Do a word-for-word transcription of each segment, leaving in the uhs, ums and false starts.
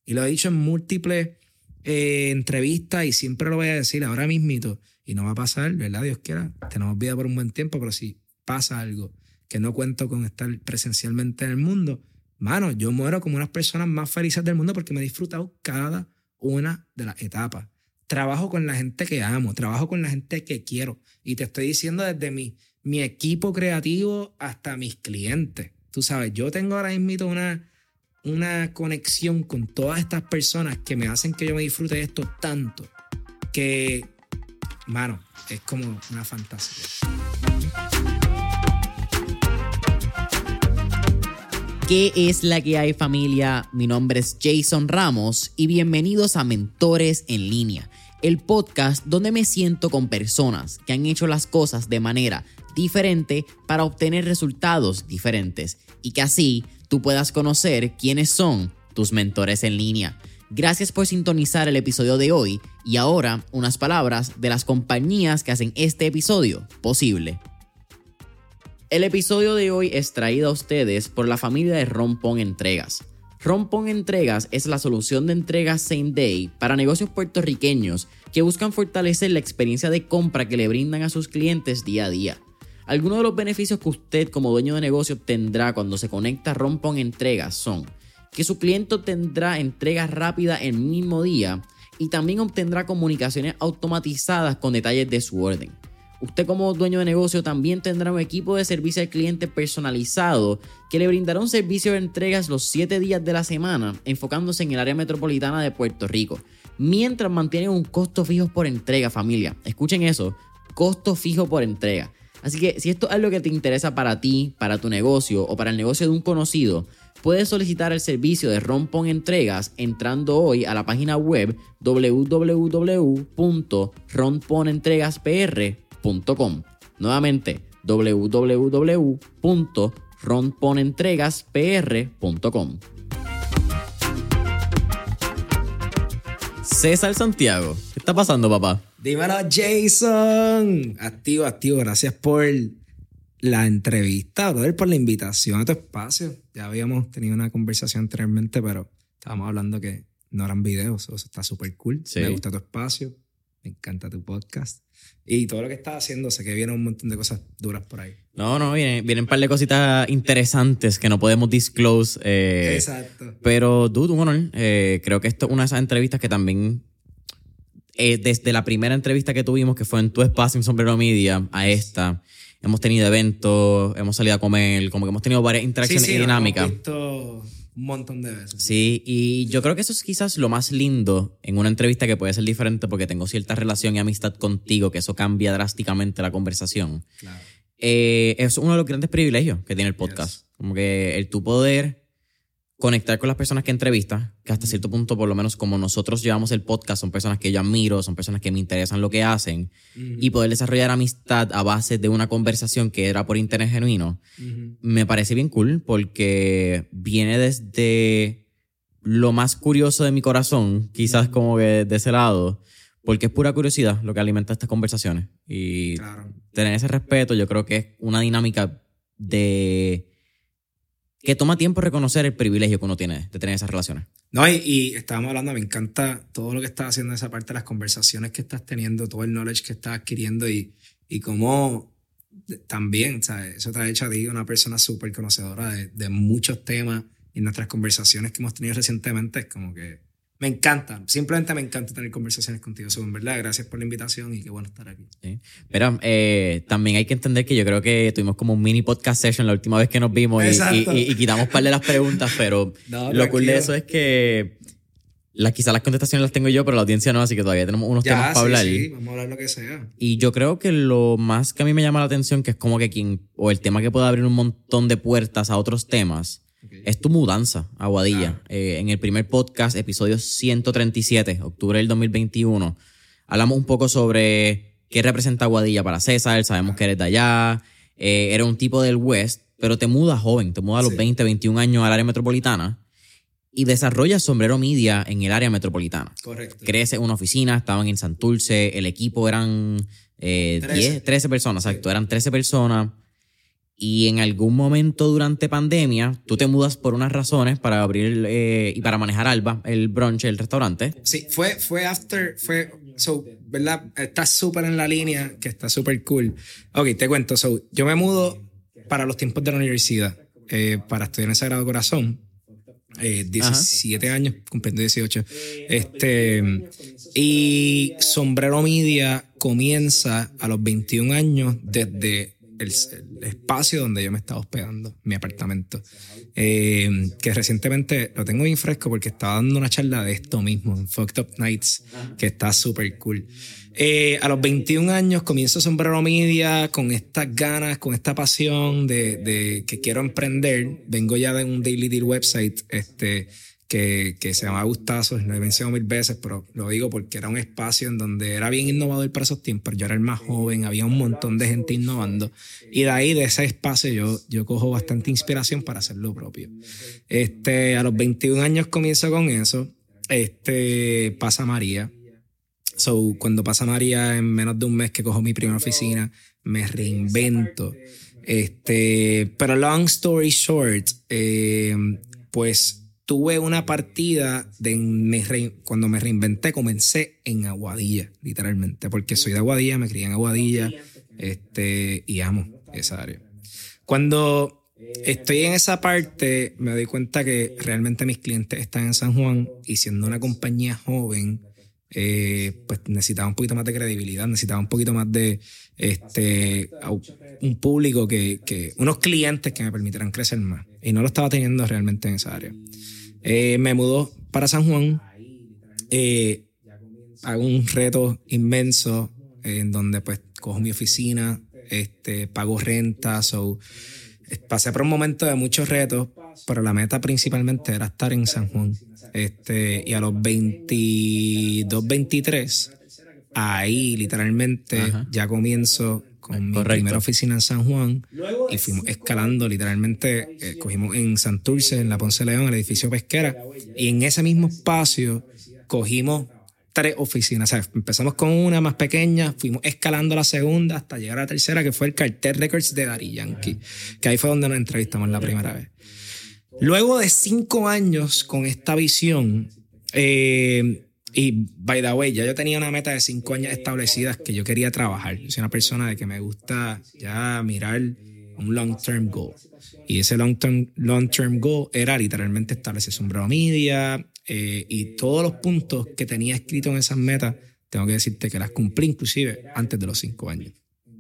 Y lo he dicho en múltiples eh, entrevistas y siempre lo voy a decir ahora mismito. Y no va a pasar, ¿verdad? Dios quiera. Tenemos vida por un buen tiempo, pero si pasa algo que no cuento con estar presencialmente en el mundo, mano, yo muero como unas personas más felices del mundo porque me he disfrutado cada una de las etapas. Trabajo con la gente que amo, trabajo con la gente que quiero. Y te estoy diciendo desde mi, mi equipo creativo hasta mis clientes. Tú sabes, yo tengo ahora mismo una, una conexión con todas estas personas que me hacen que yo me disfrute de esto tanto que, mano, es como una fantasía. ¿Qué es la que hay, familia? Mi nombre es Jason Ramos y bienvenidos a Mentores en Línea, el podcast donde me siento con personas que han hecho las cosas de manera diferente para obtener resultados diferentes y que así tú puedas conocer quiénes son tus mentores en línea. Gracias por sintonizar el episodio de hoy y ahora unas palabras de las compañías que hacen este episodio posible. El episodio de hoy es traído a ustedes por la familia de Rompón Entregas. Rompón Entregas es la solución de entregas same day para negocios puertorriqueños que buscan fortalecer la experiencia de compra que le brindan a sus clientes día a día. Algunos de los beneficios que usted como dueño de negocio obtendrá cuando se conecta a Rompón Entregas son que su cliente tendrá entregas rápidas el mismo día y también obtendrá comunicaciones automatizadas con detalles de su orden. Usted como dueño de negocio también tendrá un equipo de servicio al cliente personalizado que le brindará un servicio de entregas los siete días de la semana, enfocándose en el área metropolitana de Puerto Rico, mientras mantienen un costo fijo por entrega, familia. Escuchen eso, costo fijo por entrega. Así que si esto es algo que te interesa para ti, para tu negocio o para el negocio de un conocido, puedes solicitar el servicio de Rompón Entregas entrando hoy a la página web doble u doble u doble u punto rompón entregas p r punto com. Nuevamente, doble u doble u doble u punto rompón entregas p r punto com. César Santiago, ¿qué está pasando, papá? Dímelo, Jason. Activo, activo. Gracias por la entrevista, brother, por la invitación a tu espacio. Ya habíamos tenido una conversación anteriormente, pero estábamos hablando que no eran videos. Eso está súper cool. Sí. Me gusta tu espacio. Me encanta tu podcast. Y todo lo que estás haciendo, sé que vienen un montón de cosas duras por ahí. No, no, vienen, vienen un par de cositas interesantes que no podemos disclose. Eh, Exacto. Pero, dude, un honor. Eh, creo que esto es una de esas entrevistas que también, eh, desde la primera entrevista que tuvimos, que fue en tu espacio en Sombrero Media, a esta, hemos tenido eventos, hemos salido a comer, como que hemos tenido varias interacciones sí, sí, y dinámicas. Hemos visto un montón de veces. Sí, y yo creo que eso es quizás lo más lindo en una entrevista que puede ser diferente porque tengo cierta relación y amistad contigo, que eso cambia drásticamente la conversación. Claro. Eh, es uno de los grandes privilegios que tiene el podcast. Yes. Como que el tu poder conectar con las personas que entrevistas, que hasta cierto punto, por lo menos como nosotros llevamos el podcast, son personas que yo admiro, son personas que me interesan lo que hacen, uh-huh. y poder desarrollar amistad a base de una conversación que era por interés genuino, uh-huh. me parece bien cool porque viene desde lo más curioso de mi corazón, quizás uh-huh. como que de ese lado, porque es pura curiosidad lo que alimenta estas conversaciones. Y claro. tener ese respeto yo creo que es una dinámica de... que toma tiempo reconocer el privilegio que uno tiene de tener esas relaciones. No, y, y estábamos hablando, me encanta todo lo que estás haciendo en esa parte, las conversaciones que estás teniendo, todo el knowledge que estás adquiriendo y, y cómo también, ¿sabes? Eso te ha hecho a ti una persona súper conocedora de, de muchos temas y nuestras conversaciones que hemos tenido recientemente es como que me encanta, simplemente me encanta tener conversaciones contigo. So, en verdad, gracias por la invitación y qué bueno estar aquí. Sí. Pero eh, también hay que entender que yo creo que tuvimos como un mini podcast session la última vez que nos vimos y, y, y, y quitamos un par de las preguntas, pero no, lo cool de eso es que las, quizás las contestaciones las tengo yo, pero la audiencia no, así que todavía tenemos unos ya, temas para sí, hablar. Sí, vamos a hablar lo que sea. Y yo creo que lo más que a mí me llama la atención, que es como que quien, o el tema que puede abrir un montón de puertas a otros temas, okay. es tu mudanza a Aguadilla. Ah. Eh, en el primer podcast, episodio ciento treinta y siete, octubre del dos mil veintiuno, hablamos un poco sobre qué representa Aguadilla para César. Sabemos ah. que eres de allá, eh, eres un tipo del West, pero te mudas joven, te mudas a los sí. veinte, veintiún años al área metropolitana y desarrollas Sombrero Media en el área metropolitana. Correcto. Creces una oficina, estaban en Santurce, el equipo eran eh, diez, trece personas, exacto, sí. eran trece personas. y en algún momento durante pandemia tú te mudas por unas razones para abrir eh, y para manejar Alba, el brunch, el restaurante. Sí, fue, fue after, fue, so, ¿verdad? Está súper en la línea, que está súper cool. Ok, te cuento, so, yo me mudo para los tiempos de la universidad, eh, para estudiar en el Sagrado Corazón. Eh, diecisiete Ajá. años, cumpliendo dieciocho. Este, y Sombrero Media comienza a los veintiún años desde el, el espacio donde yo me estaba hospedando, mi apartamento. Eh, que recientemente lo tengo bien fresco porque estaba dando una charla de esto mismo, en Fucked Up Nights, que está súper cool. Eh, a los veintiún años comienzo Sombrero Media con estas ganas, con esta pasión de, de que quiero emprender. Vengo ya de un Daily Deal website este, que, que se llama Gustazos, lo he mencionado mil veces, pero lo digo porque era un espacio en donde era bien innovador para esos tiempos. Yo era el más joven, había un montón de gente innovando y de ahí, de ese espacio, yo, yo cojo bastante inspiración para hacer lo propio. Este, a los veintiún años comienzo con eso. Este, pasa María. So, cuando pasa María, en menos de un mes que cojo mi primera oficina, me reinvento. Este, pero long story short, eh, pues tuve una partida de me re, cuando me reinventé, comencé en Aguadilla, literalmente, porque soy de Aguadilla, me crié en Aguadilla, este, y amo esa área. Cuando estoy en esa parte, me doy cuenta que realmente mis clientes están en San Juan y siendo una compañía joven, Eh, pues necesitaba un poquito más de credibilidad, necesitaba un poquito más de este un público que, que unos clientes que me permitieran crecer más, y no lo estaba teniendo realmente en esa área. Eh, me mudó para San Juan, eh, hago un reto inmenso eh, en donde pues cojo mi oficina, este, pago renta, so, pasé por un momento de muchos retos, pero la meta principalmente era estar en San Juan. Este, y a los veintidós, veintitrés, ahí literalmente Ajá. ya comienzo con mi Correcto. primera oficina en San Juan y fuimos escalando, literalmente eh, cogimos en Santurce, en la Ponce León, el edificio Pesquera, y en ese mismo espacio cogimos tres oficinas. O sea, empezamos con una más pequeña, fuimos escalando la segunda hasta llegar a la tercera, que fue el Cartel Records de Daddy Yankee, que ahí fue donde nos entrevistamos la primera vez. Luego de cinco años con esta visión, eh, y by the way, ya yo tenía una meta de cinco años establecidas que yo quería trabajar. Yo soy una persona de que me gusta ya mirar un long-term goal. Y ese long-term, long-term goal era literalmente establecer Sombrero Media, eh, y todos los puntos que tenía escrito en esas metas, tengo que decirte que las cumplí inclusive antes de los cinco años.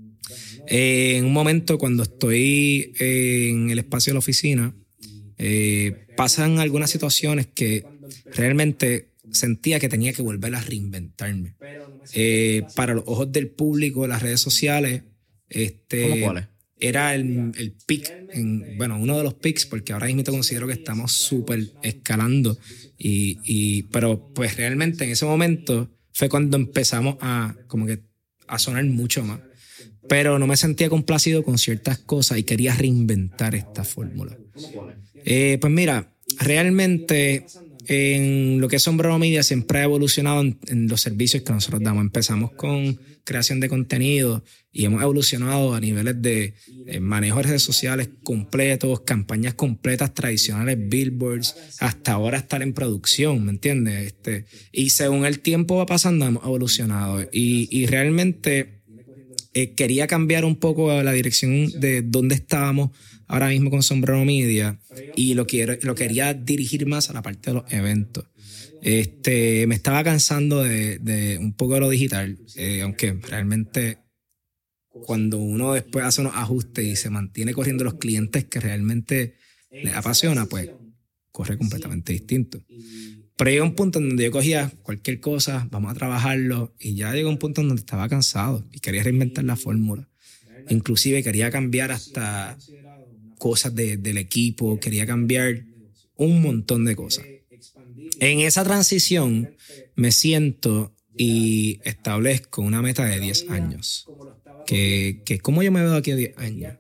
Eh, en un momento cuando estoy en el espacio de la oficina, Eh, pasan algunas situaciones que realmente sentía que tenía que volver a reinventarme. Eh, para los ojos del público, las redes sociales, este, ¿Cómo cuáles? Era el, el peak, en, bueno, uno de los peaks, porque ahora mismo considero que estamos súper escalando. Y, y, pero pues realmente en ese momento fue cuando empezamos a, como que, a sonar mucho más. Pero no me sentía complacido con ciertas cosas y quería reinventar esta fórmula. Eh, pues mira, realmente en lo que es Sombrero Media siempre ha evolucionado en, en los servicios que nosotros damos. Empezamos con creación de contenido y hemos evolucionado a niveles de eh, manejo de redes sociales completos, campañas completas tradicionales, billboards, hasta ahora estar en producción, ¿me entiendes? Este, y según el tiempo va pasando hemos evolucionado y, y realmente eh, quería cambiar un poco la dirección de dónde estábamos ahora mismo con Sombrero Media y lo, quiero, lo quería dirigir más a la parte de los eventos. Este, me estaba cansando de, de un poco de lo digital, eh, aunque realmente cuando uno después hace unos ajustes y se mantiene corriendo los clientes que realmente les apasiona, pues corre completamente distinto. Pero llegó un punto en donde yo cogía cualquier cosa, vamos a trabajarlo, y ya llegó un punto en donde estaba cansado y quería reinventar la fórmula. Inclusive quería cambiar hasta cosas de, del equipo, quería cambiar un montón de cosas. En esa transición me siento y establezco una meta de diez años. Que, que ¿cómo yo me veo aquí a diez años?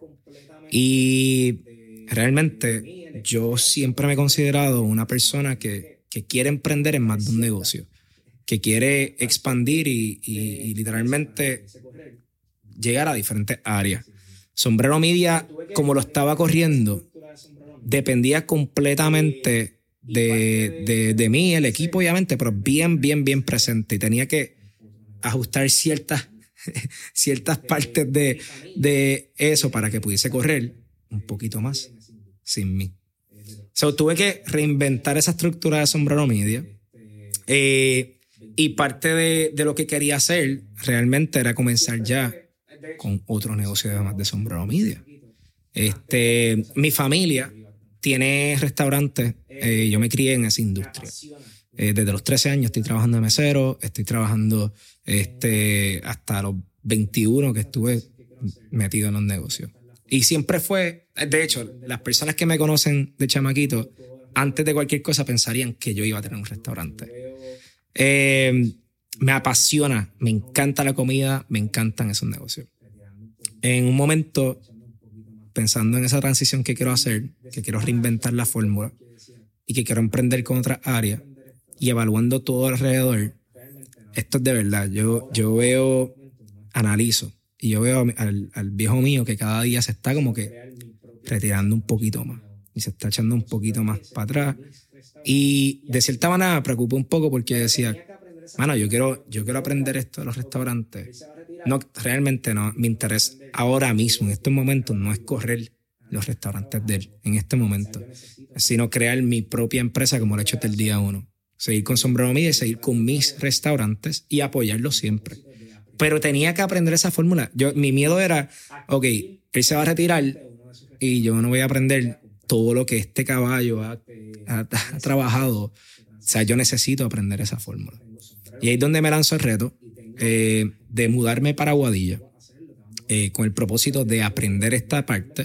Y realmente yo siempre me he considerado una persona que, que quiere emprender en más de un negocio, que quiere expandir y, y, y literalmente llegar a diferentes áreas. Sombrero Media, como lo estaba corriendo, dependía completamente de, de, de mí, el equipo obviamente, pero bien, bien, bien presente. Y tenía que ajustar ciertas, ciertas partes de, de eso para que pudiese correr un poquito más sin mí. So, tuve que reinventar esa estructura de Sombrero Media. Eh, y parte de, de lo que quería hacer realmente era comenzar ya con otro negocio además de Sombrero Media. Este, mi familia tiene restaurantes. Eh, yo me crié en esa industria. Eh, desde los trece años estoy trabajando de mesero. Estoy trabajando este, hasta los veintiuno que estuve metido en los negocios. Y siempre fue, de hecho, las personas que me conocen de chamaquito, antes de cualquier cosa pensarían que yo iba a tener un restaurante. Eh, me apasiona, me encanta la comida, me encantan esos negocios. En un momento, pensando en esa transición que quiero hacer, que quiero reinventar la fórmula y que quiero emprender con otras áreas y evaluando todo alrededor, esto es de verdad. Yo, yo veo, analizo y yo veo al, al viejo mío que cada día se está como que retirando un poquito más y se está echando un poquito más para atrás. Y de cierta manera me preocupé un poco porque decía, mano, yo quiero, yo quiero aprender esto de los restaurantes. No, realmente no. Mi interés ahora mismo, en estos momentos, no es correr los restaurantes de él, en este momento, sino crear mi propia empresa como lo he hecho desde el día uno. Seguir con Sombrero Media y seguir con mis restaurantes y apoyarlos siempre. Pero tenía que aprender esa fórmula. Yo, mi miedo era, ok, él se va a retirar y yo no voy a aprender todo lo que este caballo ha, ha, ha trabajado. O sea, yo necesito aprender esa fórmula. Y ahí es donde me lanzo el reto eh, de mudarme para Aguadilla eh, con el propósito de aprender esta parte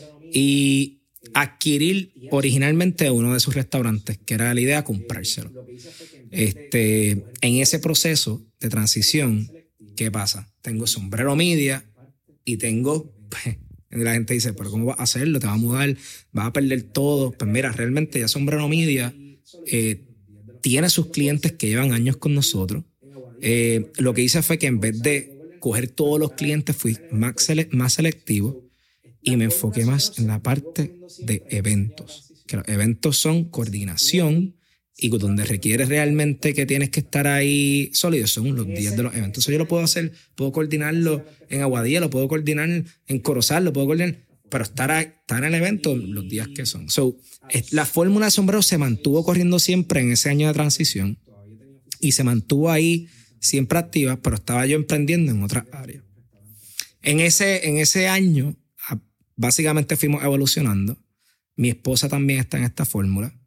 y adquirir originalmente uno de sus restaurantes, que era la idea comprárselo. Este, en ese proceso de transición, ¿qué pasa? Tengo Sombrero Media y tengo... Pues, la gente dice, pero ¿cómo vas a hacerlo? ¿Te vas a mudar? ¿Vas a perder todo? Pues mira, realmente ya Sombrero Media eh, tiene sus clientes que llevan años con nosotros. Eh, lo que hice fue que en vez de coger todos los clientes, fui más, sele- más selectivo y me enfoqué más en la parte de eventos. Que los eventos son coordinación y donde requiere realmente que tienes que estar ahí sólido son los días de los eventos. Eso yo lo puedo hacer, puedo coordinarlo en Aguadilla, lo puedo coordinar en Corozal, lo puedo coordinar, pero estar, a, estar en el evento los días que son. So, la fórmula de Sombrero se mantuvo corriendo siempre en ese año de transición y se mantuvo ahí siempre activa, pero estaba yo emprendiendo en otras áreas. En ese, en ese año, básicamente fuimos evolucionando. Mi esposa también está en esta fórmula.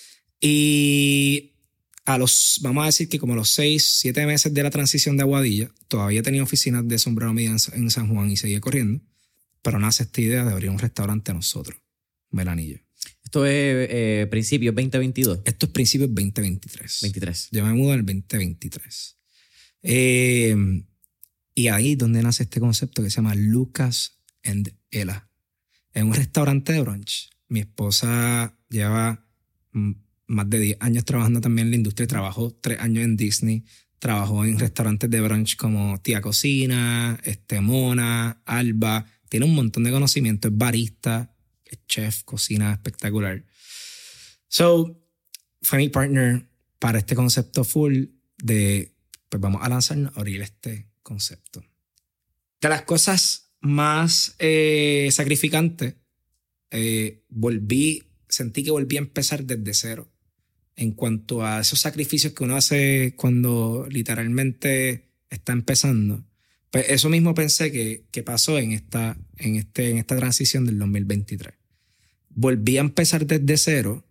Y a los, vamos a decir que como a los seis, siete meses de la transición de Aguadilla, todavía tenía oficinas de Sombrero Media en San Juan y seguía corriendo, pero nace esta idea de abrir un restaurante nosotros, Melanillo. Esto es eh, principios veinte veintidós. Esto es principios veinte veintitrés. veintitrés. Yo me mudo en el veinte veintitrés. Eh, y ahí es donde nace este concepto que se llama Lucas and Ella. Es un restaurante de brunch. Mi esposa lleva más de diez años trabajando también en la industria. Trabajó tres años en Disney. Trabajó en restaurantes de brunch como Tía Cocina, este, Mona, Alba. Tiene un montón de conocimiento. Es barista, es chef, cocina espectacular. So, fue mi partner para este concepto full de, pues vamos a lanzarnos a abrir este concepto. De las cosas más eh, sacrificantes, eh, volví, sentí que volví a empezar desde cero. En cuanto a esos sacrificios que uno hace cuando literalmente está empezando, pues eso mismo pensé que, que pasó en esta, en, este, en esta transición del dos mil veintitrés. Volví a empezar desde cero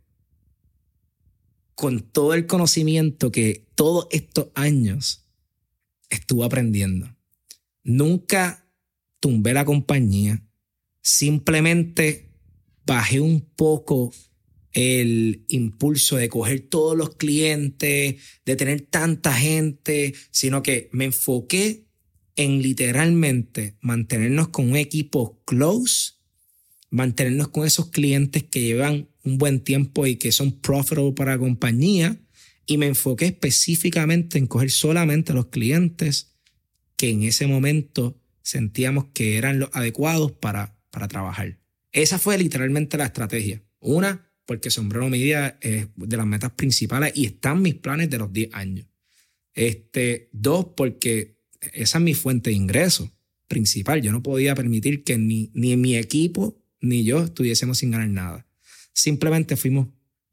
con todo el conocimiento que todos estos años estuve aprendiendo. Nunca tumbé la compañía, simplemente bajé un poco el impulso de coger todos los clientes, de tener tanta gente, sino que me enfoqué en literalmente mantenernos con un equipo close, mantenernos con esos clientes que llevan un buen tiempo y que son profitable para la compañía, y me enfoqué específicamente en coger solamente los clientes que en ese momento sentíamos que eran los adecuados para, para trabajar. Esa fue literalmente la estrategia. Una, porque Sombrero Media es de las metas principales y están mis planes de los diez años. Este, dos, porque esa es mi fuente de ingresos principal. Yo no podía permitir que ni, ni mi equipo ni yo estuviésemos sin ganar nada. Simplemente fuimos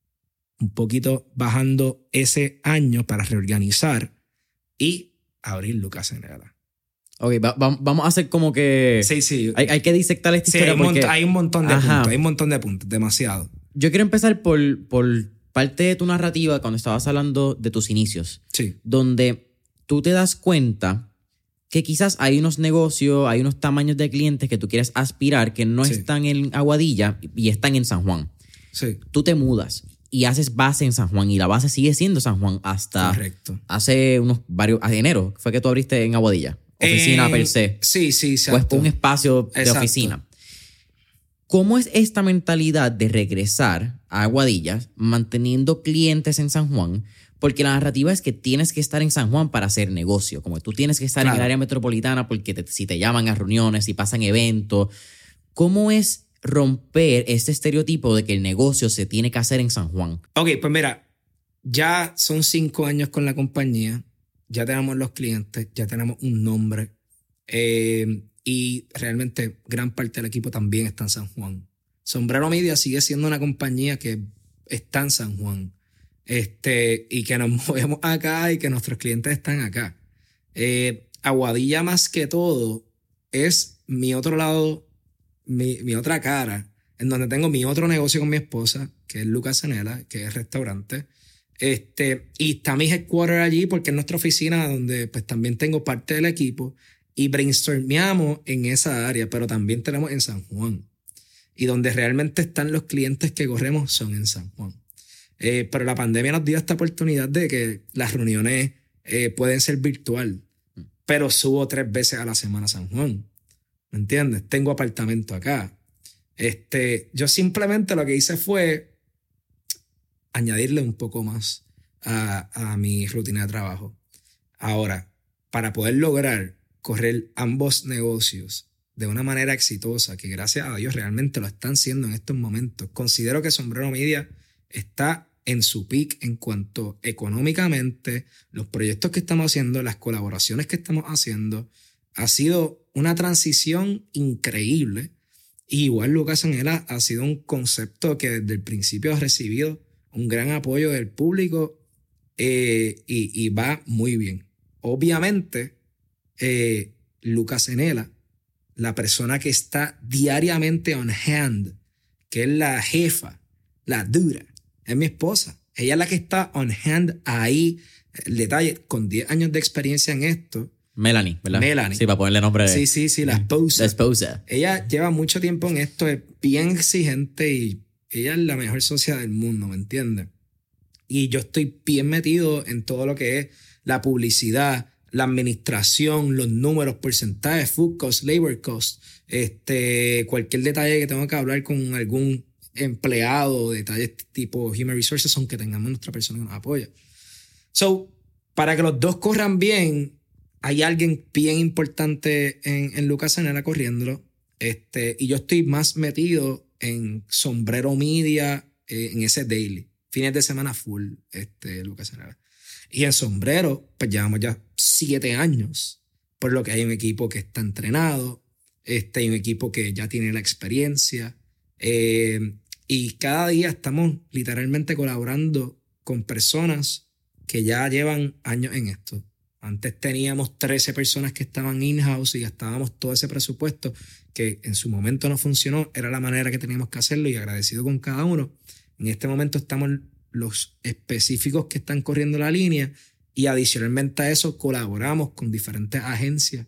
un poquito bajando ese año para reorganizar y abrir Lucas Cenela. Ok, va, va, vamos a hacer como que... Sí, sí. Hay, hay que disectar esta sí, historia hay, porque... mont- hay un montón de Ajá. puntos, hay un montón de puntos, demasiado. Yo quiero empezar por, por parte de tu narrativa cuando estabas hablando de tus inicios. Sí. Donde tú te das cuenta que quizás hay unos negocios, hay unos tamaños de clientes que tú quieres aspirar que no Sí. están en Aguadilla y están en San Juan. Sí. Tú te mudas y haces base en San Juan y la base sigue siendo San Juan hasta Correcto. hace unos varios... A enero fue que tú abriste en Aguadilla. Oficina Eh, per se. Sí, sí, Pues exacto. un espacio de Exacto. oficina. ¿Cómo es esta mentalidad de regresar a Aguadilla manteniendo clientes en San Juan? Porque la narrativa es que tienes que estar en San Juan para hacer negocio. Como tú tienes que estar Claro. en el área metropolitana porque te- si te llaman a reuniones, si pasan eventos. ¿Cómo es romper este estereotipo de que el negocio se tiene que hacer en San Juan? Ok, pues mira, ya son cinco años con la compañía, ya tenemos los clientes, ya tenemos un nombre eh, y realmente gran parte del equipo también está en San Juan. Sombrero Media sigue siendo una compañía que está en San Juan este, y que nos movemos acá y que nuestros clientes están acá. Eh, Aguadilla más que todo es mi otro lado, mi, mi otra cara, en donde tengo mi otro negocio con mi esposa, que es Lucas Cenela, que es restaurante. Este, y está mi headquarter allí porque es nuestra oficina donde pues también tengo parte del equipo y brainstormeamos en esa área, pero también tenemos en San Juan. Y donde realmente están los clientes que corremos son en San Juan. Eh, pero la pandemia nos dio esta oportunidad de que las reuniones eh, pueden ser virtual, pero subo tres veces a la semana a San Juan. ¿Me entiendes? Tengo apartamento acá. Este, yo simplemente lo que hice fue añadirle un poco más a, a mi rutina de trabajo. Ahora, para poder lograr correr ambos negocios de una manera exitosa, que gracias a Dios realmente lo están haciendo en estos momentos, considero que Sombrero Media está en su peak en cuanto económicamente, los proyectos que estamos haciendo, las colaboraciones que estamos haciendo, ha sido una transición increíble. Y igual Lucas Cenela ha sido un concepto que desde el principio ha recibido un gran apoyo del público eh, y, y va muy bien. Obviamente, eh, Lucas Cenela, la persona que está diariamente on hand, que es la jefa, la dura, es mi esposa. Ella es la que está on hand ahí. El detalle, con diez años de experiencia en esto. Melanie, ¿verdad? Melanie. Sí, para ponerle nombre. Sí, sí, sí, la esposa. La esposa. Ella lleva mucho tiempo en esto, es bien exigente y ella es la mejor socia del mundo, ¿me entiendes? Y yo estoy bien metido en todo lo que es la publicidad, la administración, los números, porcentajes, food cost, labor cost, este, cualquier detalle que tenga que hablar con algún empleado, detalles tipo human resources, aunque tengamos nuestra persona que nos apoya. So, para que los dos corran bien, hay alguien bien importante en, en Lucas Cenela corriéndolo, este, y yo estoy más metido en Sombrero Media, eh, en ese daily. Fines de semana full, este, Lucas Cenela. Y en Sombrero, pues llevamos ya siete años, por lo que hay un equipo que está entrenado, este, hay un equipo que ya tiene la experiencia, eh, y cada día estamos literalmente colaborando con personas que ya llevan años en esto. Antes teníamos trece personas que estaban in-house y gastábamos todo ese presupuesto que en su momento no funcionó. Era la manera que teníamos que hacerlo y agradecido con cada uno. En este momento estamos los específicos que están corriendo la línea y adicionalmente a eso colaboramos con diferentes agencias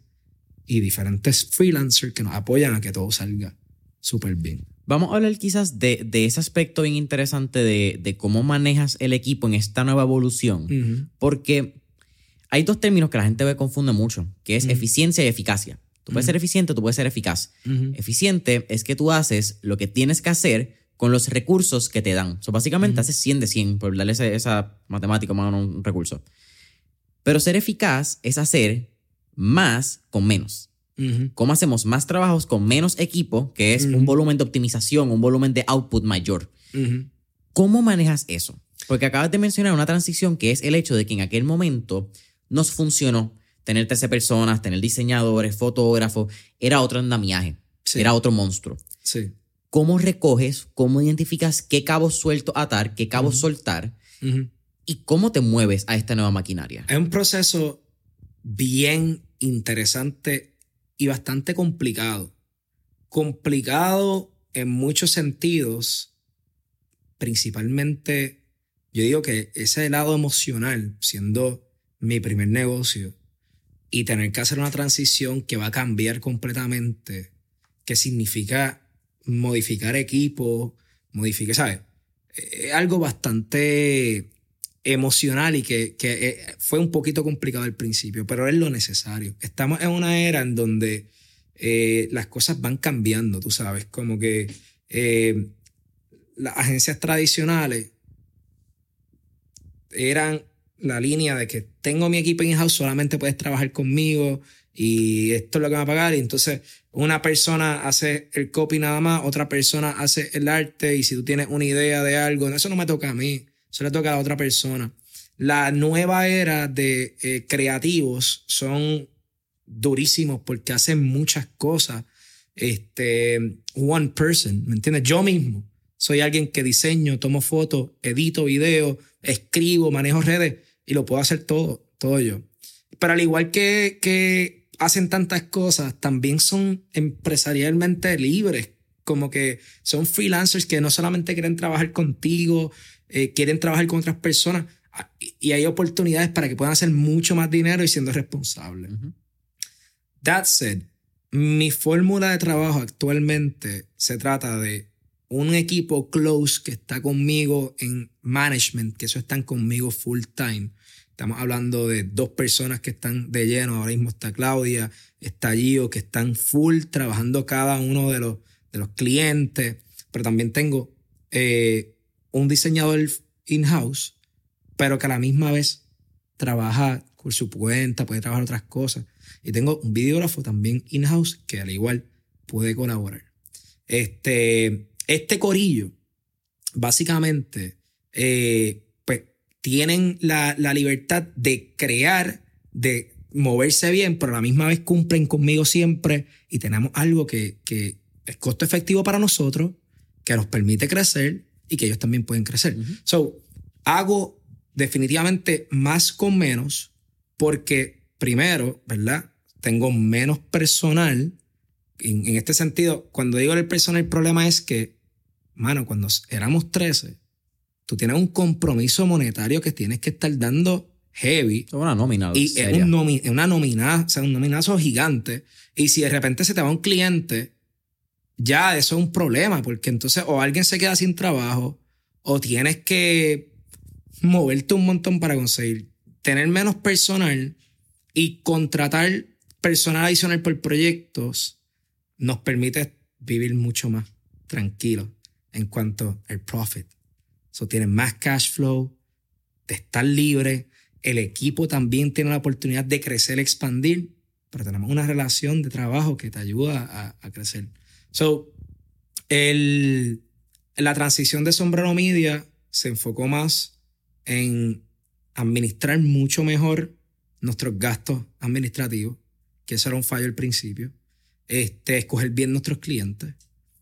y diferentes freelancers que nos apoyan a que todo salga súper bien. Vamos a hablar quizás de, de ese aspecto bien interesante de, de cómo manejas el equipo en esta nueva evolución. Uh-huh. Porque hay dos términos que la gente confunde mucho, que es Uh-huh. eficiencia y eficacia. Tú puedes Uh-huh. ser eficiente, tú puedes ser eficaz. Uh-huh. Eficiente es que tú haces lo que tienes que hacer con los recursos que te dan. So, básicamente Uh-huh. haces cien de cien, por darle esa, esa matemática más o menos un recurso. Pero ser eficaz es hacer más con menos. Uh-huh. ¿Cómo hacemos más trabajos con menos equipo, que es uh-huh. un volumen de optimización, un volumen de output mayor? Uh-huh. ¿Cómo manejas eso? Porque acabas de mencionar una transición que es el hecho de que en aquel momento nos funcionó tener trece personas, tener diseñadores, fotógrafos, era otro andamiaje, sí. era otro monstruo. Sí. ¿Cómo recoges, cómo identificas qué cabos sueltos atar, qué cabos uh-huh. soltar uh-huh. y cómo te mueves a esta nueva maquinaria? Es un proceso bien interesante y bastante complicado. Complicado en muchos sentidos, principalmente, yo digo que ese lado emocional, siendo mi primer negocio, y tener que hacer una transición que va a cambiar completamente, que significa modificar equipo, modificar, ¿sabes? Es algo bastante emocional y que, que fue un poquito complicado al principio, pero es lo necesario. Estamos en una era en donde eh, las cosas van cambiando, tú sabes, como que eh, las agencias tradicionales eran la línea de que tengo mi equipo in-house, solamente puedes trabajar conmigo y esto es lo que me va a pagar. Y entonces una persona hace el copy nada más, otra persona hace el arte, y si tú tienes una idea de algo, eso no me toca a mí, eso le toca a la otra persona. La nueva era de eh, creativos son durísimos porque hacen muchas cosas. Este, one person, ¿me entiendes? Yo mismo soy alguien que diseño, tomo fotos, edito videos, escribo, manejo redes y lo puedo hacer todo, todo yo. Pero al igual que, que hacen tantas cosas, también son empresarialmente libres, como que son freelancers que no solamente quieren trabajar contigo, eh, quieren trabajar con otras personas, y hay oportunidades para que puedan hacer mucho más dinero y siendo responsables. Uh-huh. That said, mi fórmula de trabajo actualmente se trata de un equipo close que está conmigo en management, que eso están conmigo full time. Estamos hablando de dos personas que están de lleno. Ahora mismo está Claudia, está Gio, que están full trabajando cada uno de los, de los clientes. Pero también tengo eh, un diseñador in-house, pero que a la misma vez trabaja por su cuenta, puede trabajar otras cosas. Y tengo un videógrafo también in-house que al igual puede colaborar. Este... Este corillo, básicamente, eh, pues tienen la, la libertad de crear, de moverse bien, pero a la misma vez cumplen conmigo siempre y tenemos algo que, que es costo efectivo para nosotros, que nos permite crecer y que ellos también pueden crecer. Uh-huh. So, hago definitivamente más con menos porque, primero, ¿verdad? Tengo menos personal. En, en este sentido, cuando digo el personal, el problema es que mano, cuando éramos trece, tú tienes un compromiso monetario que tienes que estar dando heavy. Es una nómina. Y es un nomi- una nómina, o sea, un nominazo gigante. Y si de repente se te va un cliente, ya eso es un problema, porque entonces o alguien se queda sin trabajo, o tienes que moverte un montón para conseguir tener menos personal y contratar personal adicional por proyectos, nos permite vivir mucho más tranquilo en cuanto al profit. So, tienen más cash flow, de estar libre. El equipo también tiene la oportunidad de crecer, expandir, pero tenemos una relación de trabajo que te ayuda a, a crecer. So, el, la transición de Sombrero Media se enfocó más en administrar mucho mejor nuestros gastos administrativos, que eso era un fallo al principio. Este, escoger bien nuestros clientes.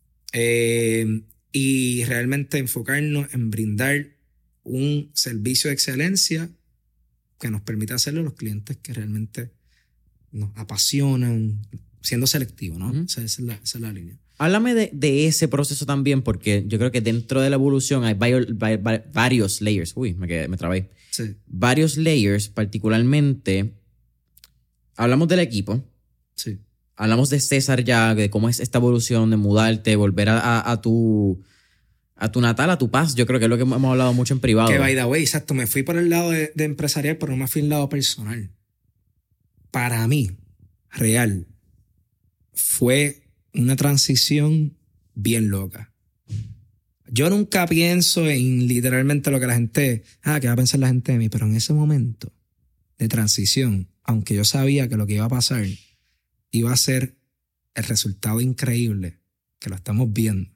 Eh, y realmente enfocarnos en brindar un servicio de excelencia que nos permita hacerlo a los clientes que realmente nos apasionan, siendo selectivo, ¿no? Uh-huh. O sea, esa es la, esa es la línea. Háblame de, de ese proceso también, porque yo creo que dentro de la evolución hay varios, varios layers. Uy, me, quedé, me trabé. Sí. Varios layers, particularmente, hablamos del equipo. Sí. Hablamos de César ya, de cómo es esta evolución de mudarte, volver a, a, a tu a tu natal, a tu paz. Yo creo que es lo que hemos hablado mucho en privado. Que by the way, exacto, me fui por el lado de, de empresarial, pero no me fui al lado personal. Para mí, real, fue una transición bien loca. Yo nunca pienso en literalmente lo que la gente, ah, ¿qué va a pensar la gente de mí? Pero en ese momento de transición, aunque yo sabía que lo que iba a pasar iba a ser el resultado increíble, que lo estamos viendo,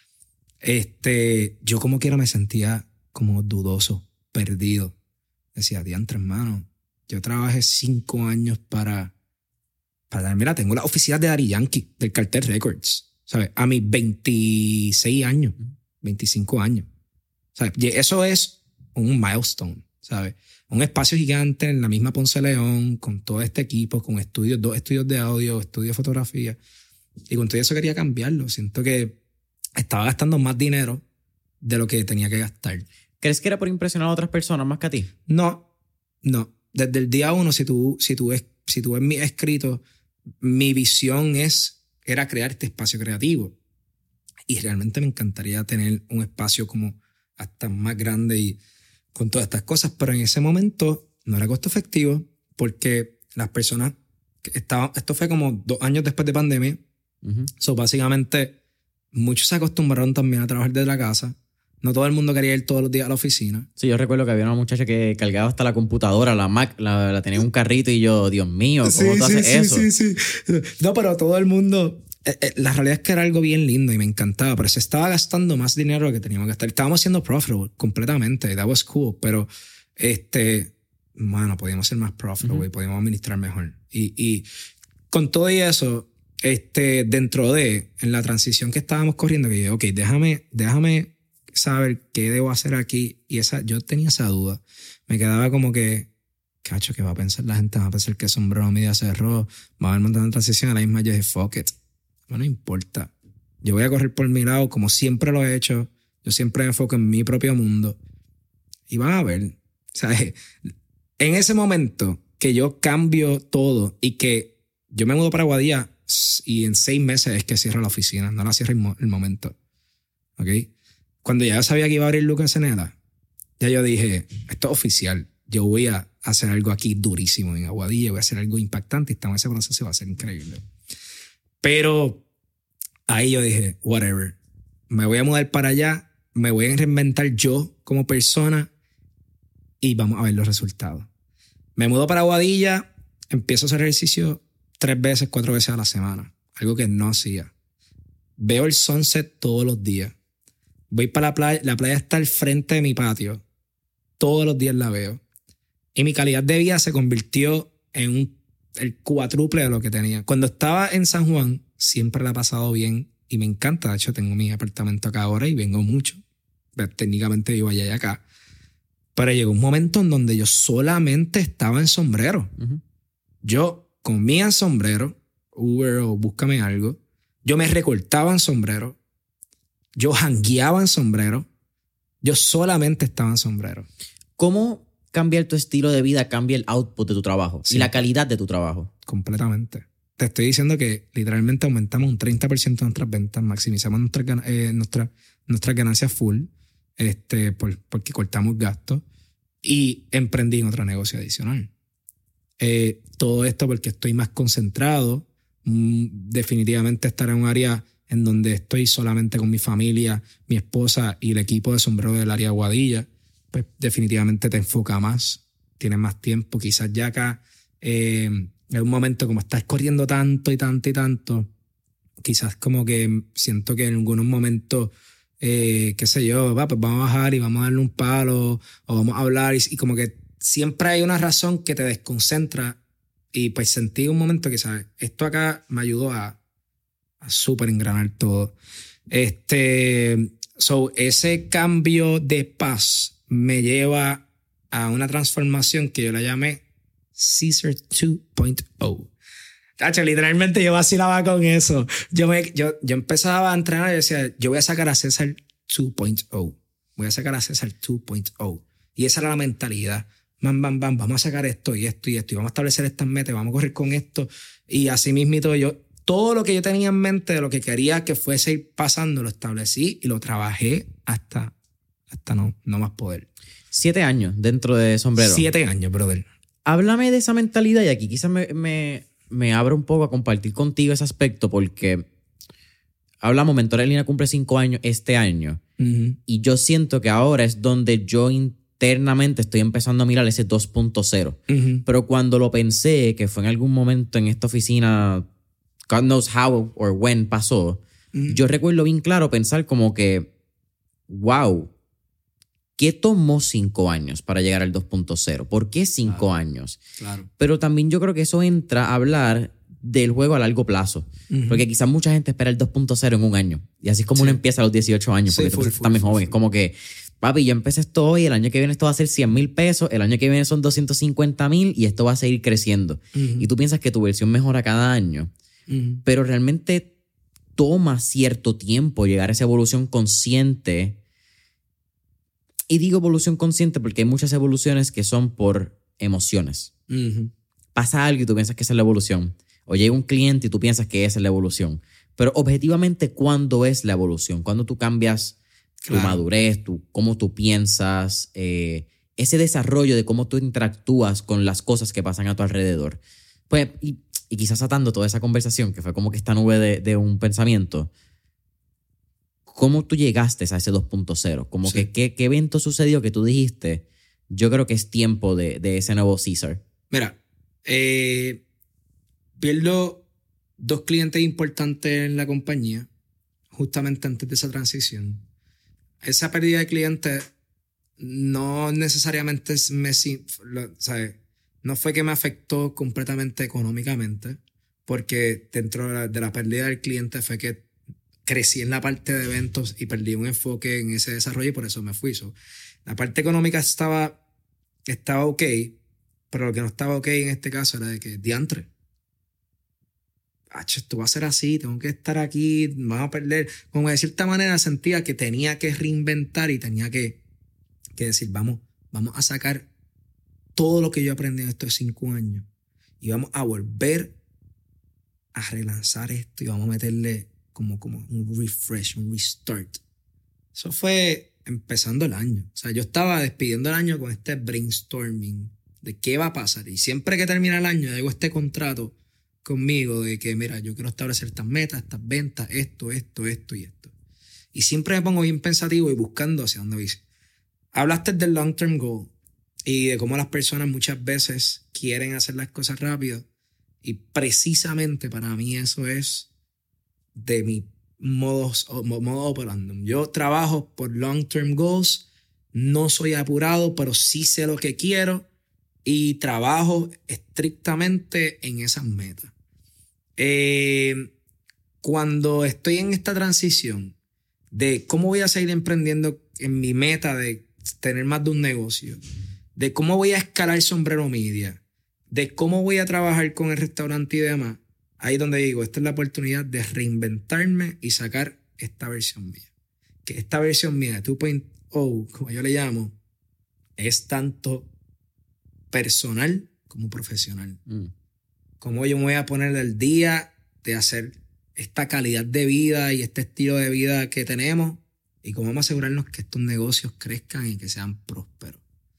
este, yo como quiera me sentía como dudoso, perdido. Decía, diantre, hermano, yo trabajé cinco años para, para... Mira, tengo las oficinas de Daddy Yankee, del Cartel Records, ¿sabes? A mis veintiséis años, veinticinco años. ¿Sabes? Y eso es un milestone, ¿sabes? Un espacio gigante en la misma Ponce León, con todo este equipo, con estudios, dos estudios de audio, estudios de fotografía. Y con todo eso quería cambiarlo. Siento que estaba gastando más dinero de lo que tenía que gastar. ¿Crees que era por impresionar a otras personas más que a ti? No, no. Desde el día uno, si tú, si tú ves, si tú ves mis escritos, mi visión es, era crear este espacio creativo. Y realmente me encantaría tener un espacio como hasta más grande y con todas estas cosas. Pero en ese momento no era costo efectivo porque las personas que estaban... Esto fue como dos años después de pandemia. Uh-huh. So, básicamente, muchos se acostumbraron también a trabajar desde la casa. No todo el mundo quería ir todos los días a la oficina. Sí, yo recuerdo que había una muchacha que cargaba hasta la computadora, la Mac, la, la tenía en un carrito y yo, Dios mío, ¿cómo sí, tú haces sí, eso? Sí, sí, sí. No, pero todo el mundo... Eh, eh, la realidad es que era algo bien lindo y me encantaba, pero se estaba gastando más dinero de lo que teníamos que gastar. Estábamos siendo profitable completamente, that was cool, pero este, bueno, podíamos ser más profitable uh-huh. y podíamos administrar mejor. Y, y con todo y eso, este, dentro de, en la transición que estábamos corriendo, que yo, ok, déjame, déjame saber qué debo hacer aquí. Y esa, yo tenía esa duda. Me quedaba como que, cacho, ¿qué va a pensar la gente? Va a pensar que sombrero media cerró, va a haber un montón de transición a la misma. Yo dije, fuck it. No, no importa. Yo voy a correr por mi lado como siempre lo he hecho. Yo siempre me enfoco en mi propio mundo. Y van a ver. ¿Sabes? En ese momento que yo cambio todo y que yo me mudo para Aguadilla y en seis meses es que cierro la oficina. No la cierro el, mo- el momento. ¿Ok? Cuando ya sabía que iba a abrir Lucas Ceneda, ya yo dije, esto es oficial. Yo voy a hacer algo aquí durísimo en Aguadilla. Voy a hacer algo impactante y estamos en ese proceso y va a ser increíble. Pero ahí yo dije, whatever, me voy a mudar para allá, me voy a reinventar yo como persona y vamos a ver los resultados. Me mudo para Aguadilla, empiezo a hacer ejercicio tres veces, cuatro veces a la semana, algo que no hacía. Veo el sunset todos los días. Voy para la playa, la playa está al frente de mi patio, todos los días la veo. Y mi calidad de vida se convirtió en un el cuádruple de lo que tenía. Cuando estaba en San Juan, siempre la he pasado bien y me encanta. De hecho, tengo mi apartamento acá ahora y vengo mucho. Pero técnicamente vivo allá y acá. Pero llegó un momento en donde yo solamente estaba en sombrero. Uh-huh. Yo comía en sombrero, Uber o búscame algo. Yo me recortaba en sombrero. Yo jangueaba en sombrero. Yo solamente estaba en sombrero. ¿Cómo cambiar tu estilo de vida, cambia el output de tu trabajo sí. y la calidad de tu trabajo? Completamente. Te estoy diciendo que literalmente aumentamos un treinta por ciento de nuestras ventas, maximizamos nuestras eh, nuestra, nuestras ganancias full, este, por, porque cortamos gastos y emprendí en otro negocio adicional. Eh, todo esto porque estoy más concentrado, mm, definitivamente estar en un área en donde estoy solamente con mi familia, mi esposa y el equipo de sombrero del área Aguadilla, pues definitivamente te enfoca más, tienes más tiempo. Quizás ya acá eh, en un momento como estás corriendo tanto y tanto y tanto, quizás como que siento que en algunos momentos, eh, qué sé yo, va, pues vamos a bajar y vamos a darle un palo o vamos a hablar y, y como que siempre hay una razón que te desconcentra y pues sentí un momento que, ¿sabes? Esto acá me ayudó a, a súper engranar todo. Este, so, ese cambio de paz me lleva a una transformación que yo la llamé Caesar dos punto cero. Tacho, literalmente yo vacilaba con eso. Yo, me, yo, yo empezaba a entrenar y decía, yo voy a sacar a César dos punto cero. Voy a sacar a César dos punto cero. Y esa era la mentalidad. Bam, bam, bam, vamos a sacar esto y esto y esto. Y vamos a establecer estas metas, vamos a correr con esto. Y así mismito yo, todo lo que yo tenía en mente de lo que quería que fuese ir pasando, lo establecí y lo trabajé hasta... hasta no, no más poder. Siete años dentro de sombrero. Siete años, brother. Háblame de esa mentalidad y aquí quizás me, me, me abro un poco a compartir contigo ese aspecto porque hablamos, Mentores en Línea cumple cinco años este año uh-huh. y yo siento que ahora es donde yo internamente estoy empezando a mirar ese dos punto cero. Uh-huh. Pero cuando lo pensé, que fue en algún momento en esta oficina God knows how or when pasó, mm. yo recuerdo bien claro pensar como que, wow, ¿qué tomó cinco años para llegar al dos punto cero? ¿Por qué cinco claro, años? Claro. Pero también yo creo que eso entra a hablar del juego a largo plazo. Uh-huh. Porque quizás mucha gente espera el dos punto cero en un año. Y así es como sí. uno empieza a los dieciocho años, porque sí, tú estás muy joven. Es como que, papi, yo empecé esto hoy, el año que viene esto va a ser cien mil pesos, el año que viene son doscientos cincuenta mil y esto va a seguir creciendo. Uh-huh. Y tú piensas que tu versión mejora cada año. Uh-huh. Pero realmente toma cierto tiempo llegar a esa evolución consciente. Y digo evolución consciente porque hay muchas evoluciones que son por emociones. Uh-huh. Pasa algo y tú piensas que esa es la evolución. O llega un cliente y tú piensas que esa es la evolución. Pero objetivamente, ¿cuándo es la evolución? ¿Cuándo tú cambias claro. tu madurez, tu, cómo tú piensas, eh, ese desarrollo de cómo tú interactúas con las cosas que pasan a tu alrededor? Pues, y, y quizás atando toda esa conversación, que fue como que esta nube de, de un pensamiento, ¿cómo tú llegaste a ese dos punto cero? Como sí. que ¿qué, qué evento sucedió que tú dijiste? Yo creo que es tiempo de, de ese nuevo César. Mira, eh... pierdo dos clientes importantes en la compañía justamente antes de esa transición. Esa pérdida de clientes no necesariamente me, ¿sabes? No fue que me afectó completamente económicamente, porque dentro de la, de la pérdida del cliente fue que crecí en la parte de eventos y perdí un enfoque en ese desarrollo y por eso me fui. So, la parte económica estaba, estaba ok, pero lo que no estaba ok en este caso era de que diantre. Esto va a ser así, tengo que estar aquí, vamos a perder. Como de cierta manera sentía que tenía que reinventar y tenía que, que decir, vamos, vamos a sacar todo lo que yo aprendí en estos cinco años y vamos a volver a relanzar esto y vamos a meterle como, como un refresh, un restart. Eso fue empezando el año. O sea, yo estaba despidiendo el año con este brainstorming de qué va a pasar. Y siempre que termina el año, hago este contrato conmigo de que, mira, yo quiero establecer estas metas, estas ventas, esto, esto, esto y esto. Y siempre me pongo bien pensativo y buscando hacia dónde voy. Hablaste del long term goal y de cómo las personas muchas veces quieren hacer las cosas rápido. Y precisamente para mí eso es de mi modus, modo operandum. Yo trabajo por long term goals, no soy apurado, pero sí sé lo que quiero y trabajo estrictamente en esas metas. Eh, cuando estoy en esta transición de cómo voy a seguir emprendiendo en mi meta de tener más de un negocio, de cómo voy a escalar Sombrero Media, de cómo voy a trabajar con el restaurante y demás, ahí es donde digo, esta es la oportunidad de reinventarme y sacar esta versión mía. Que esta versión mía de dos punto cero, como yo le llamo, es tanto personal como profesional. Mm. Cómo yo me voy a poner al día de hacer esta calidad de vida y este estilo de vida que tenemos y cómo vamos a asegurarnos que estos negocios crezcan y que sean prósperos.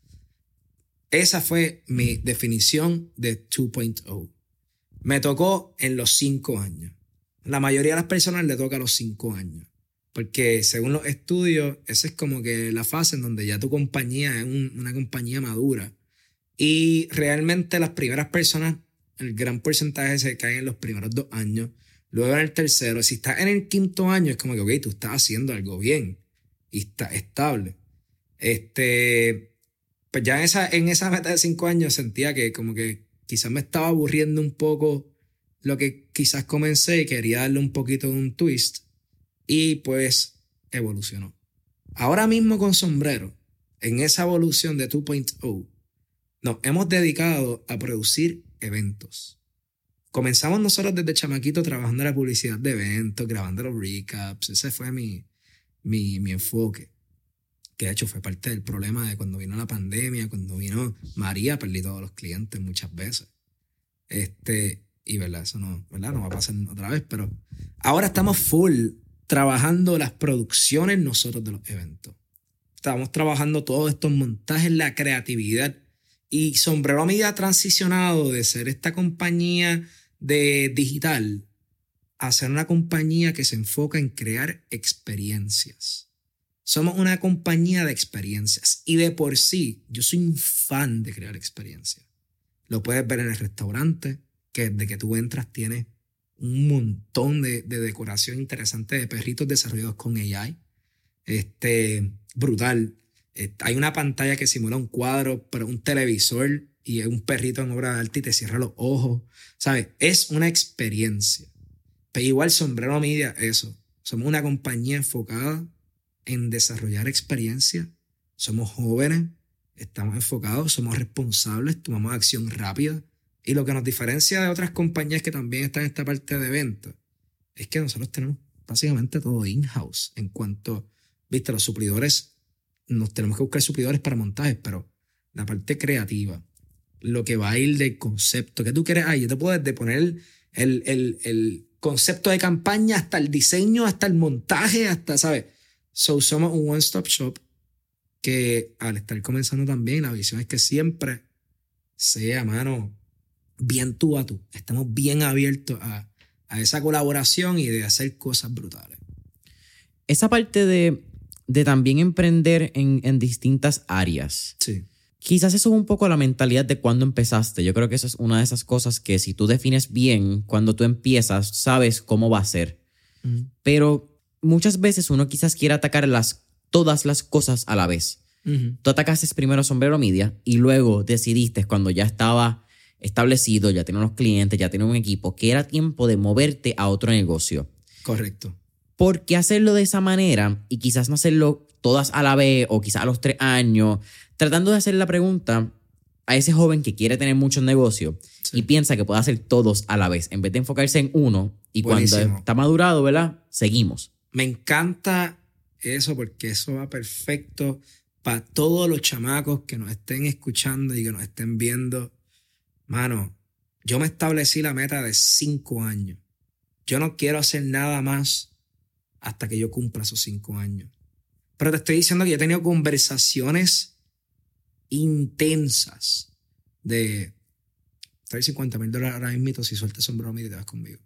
Esa fue mi definición de dos punto cero. Me tocó en los cinco años. La mayoría de las personas le toca a los cinco años. Porque según los estudios, esa es como que la fase en donde ya tu compañía es un, una compañía madura. Y realmente las primeras personas, el gran porcentaje se caen en los primeros dos años. Luego en el tercero. Si estás en el quinto año, es como que, ok, tú estás haciendo algo bien. Y estás estable. Este... Pues ya en esa, en esa meta de cinco años sentía que como que quizás me estaba aburriendo un poco lo que quizás comencé y quería darle un poquito de un twist. Y pues evolucionó. Ahora mismo con Sombrero, en esa evolución de dos punto cero, nos hemos dedicado a producir eventos. Comenzamos nosotros desde chamaquito trabajando en la publicidad de eventos, grabando los recaps. Ese fue mi, mi, mi enfoque. Que de hecho fue parte del problema de cuando vino la pandemia, cuando vino María, perdí todos los clientes muchas veces. Este, y verdad, eso no, verdad, no va a pasar otra vez, pero ahora estamos full trabajando las producciones nosotros de los eventos. Estamos trabajando todos estos montajes, la creatividad. Y Sombrero Media ha transicionado de ser esta compañía de digital a ser una compañía que se enfoca en crear experiencias. Somos una compañía de experiencias y de por sí yo soy un fan de crear experiencias. Lo puedes ver en el restaurante, que desde que tú entras tienes un montón de, de decoración interesante de perritos desarrollados con A I. Este, brutal. Eh, hay una pantalla que simula un cuadro, pero un televisor y es un perrito en obra de arte y te cierra los ojos. ¿Sabes? Es una experiencia. Pero igual Sombrero Media, eso. Somos una compañía enfocada en desarrollar experiencias. Somos jóvenes, estamos enfocados, somos responsables, tomamos acción rápida. Y lo que nos diferencia de otras compañías que también están en esta parte de venta es que nosotros tenemos básicamente todo in-house. En cuanto, viste, los suplidores, nos tenemos que buscar suplidores para montajes, pero la parte creativa, lo que va a ir del concepto que tú quieres, ay, yo te puedo desde poner el, el, el, el concepto de campaña hasta el diseño, hasta el montaje, hasta, ¿sabes? So, somos un one-stop shop que al estar comenzando también, la visión es que siempre sea, mano, bien tú a tú. Estamos bien abiertos a, a esa colaboración y de hacer cosas brutales. Esa parte de, de también emprender en, en distintas áreas. Sí. Quizás eso es un poco la mentalidad de cuando empezaste. Yo creo que eso es una de esas cosas que si tú defines bien cuando tú empiezas, sabes cómo va a ser. Mm. Pero muchas veces uno quizás quiere atacar las, todas las cosas a la vez. Uh-huh. Tú atacaste primero Sombrero Media y luego decidiste cuando ya estaba establecido, ya tenía unos clientes, ya tenía un equipo, que era tiempo de moverte a otro negocio. Correcto. ¿Por qué hacerlo de esa manera y quizás no hacerlo todas a la vez o quizás a los tres años? Tratando de hacer la pregunta a ese joven que quiere tener muchos negocios sí. y piensa que puede hacer todos a la vez en vez de enfocarse en uno y buenísimo. Cuando está madurado, ¿verdad? Seguimos. Me encanta eso porque eso va perfecto para todos los chamacos que nos estén escuchando y que nos estén viendo. Mano, yo me establecí la meta de cinco años. Yo no quiero hacer nada más hasta que yo cumpla esos cinco años. Pero te estoy diciendo que yo he tenido conversaciones intensas de cincuenta mil dólares ahora mismo si sueltas Sombrero Media y te vas conmigo.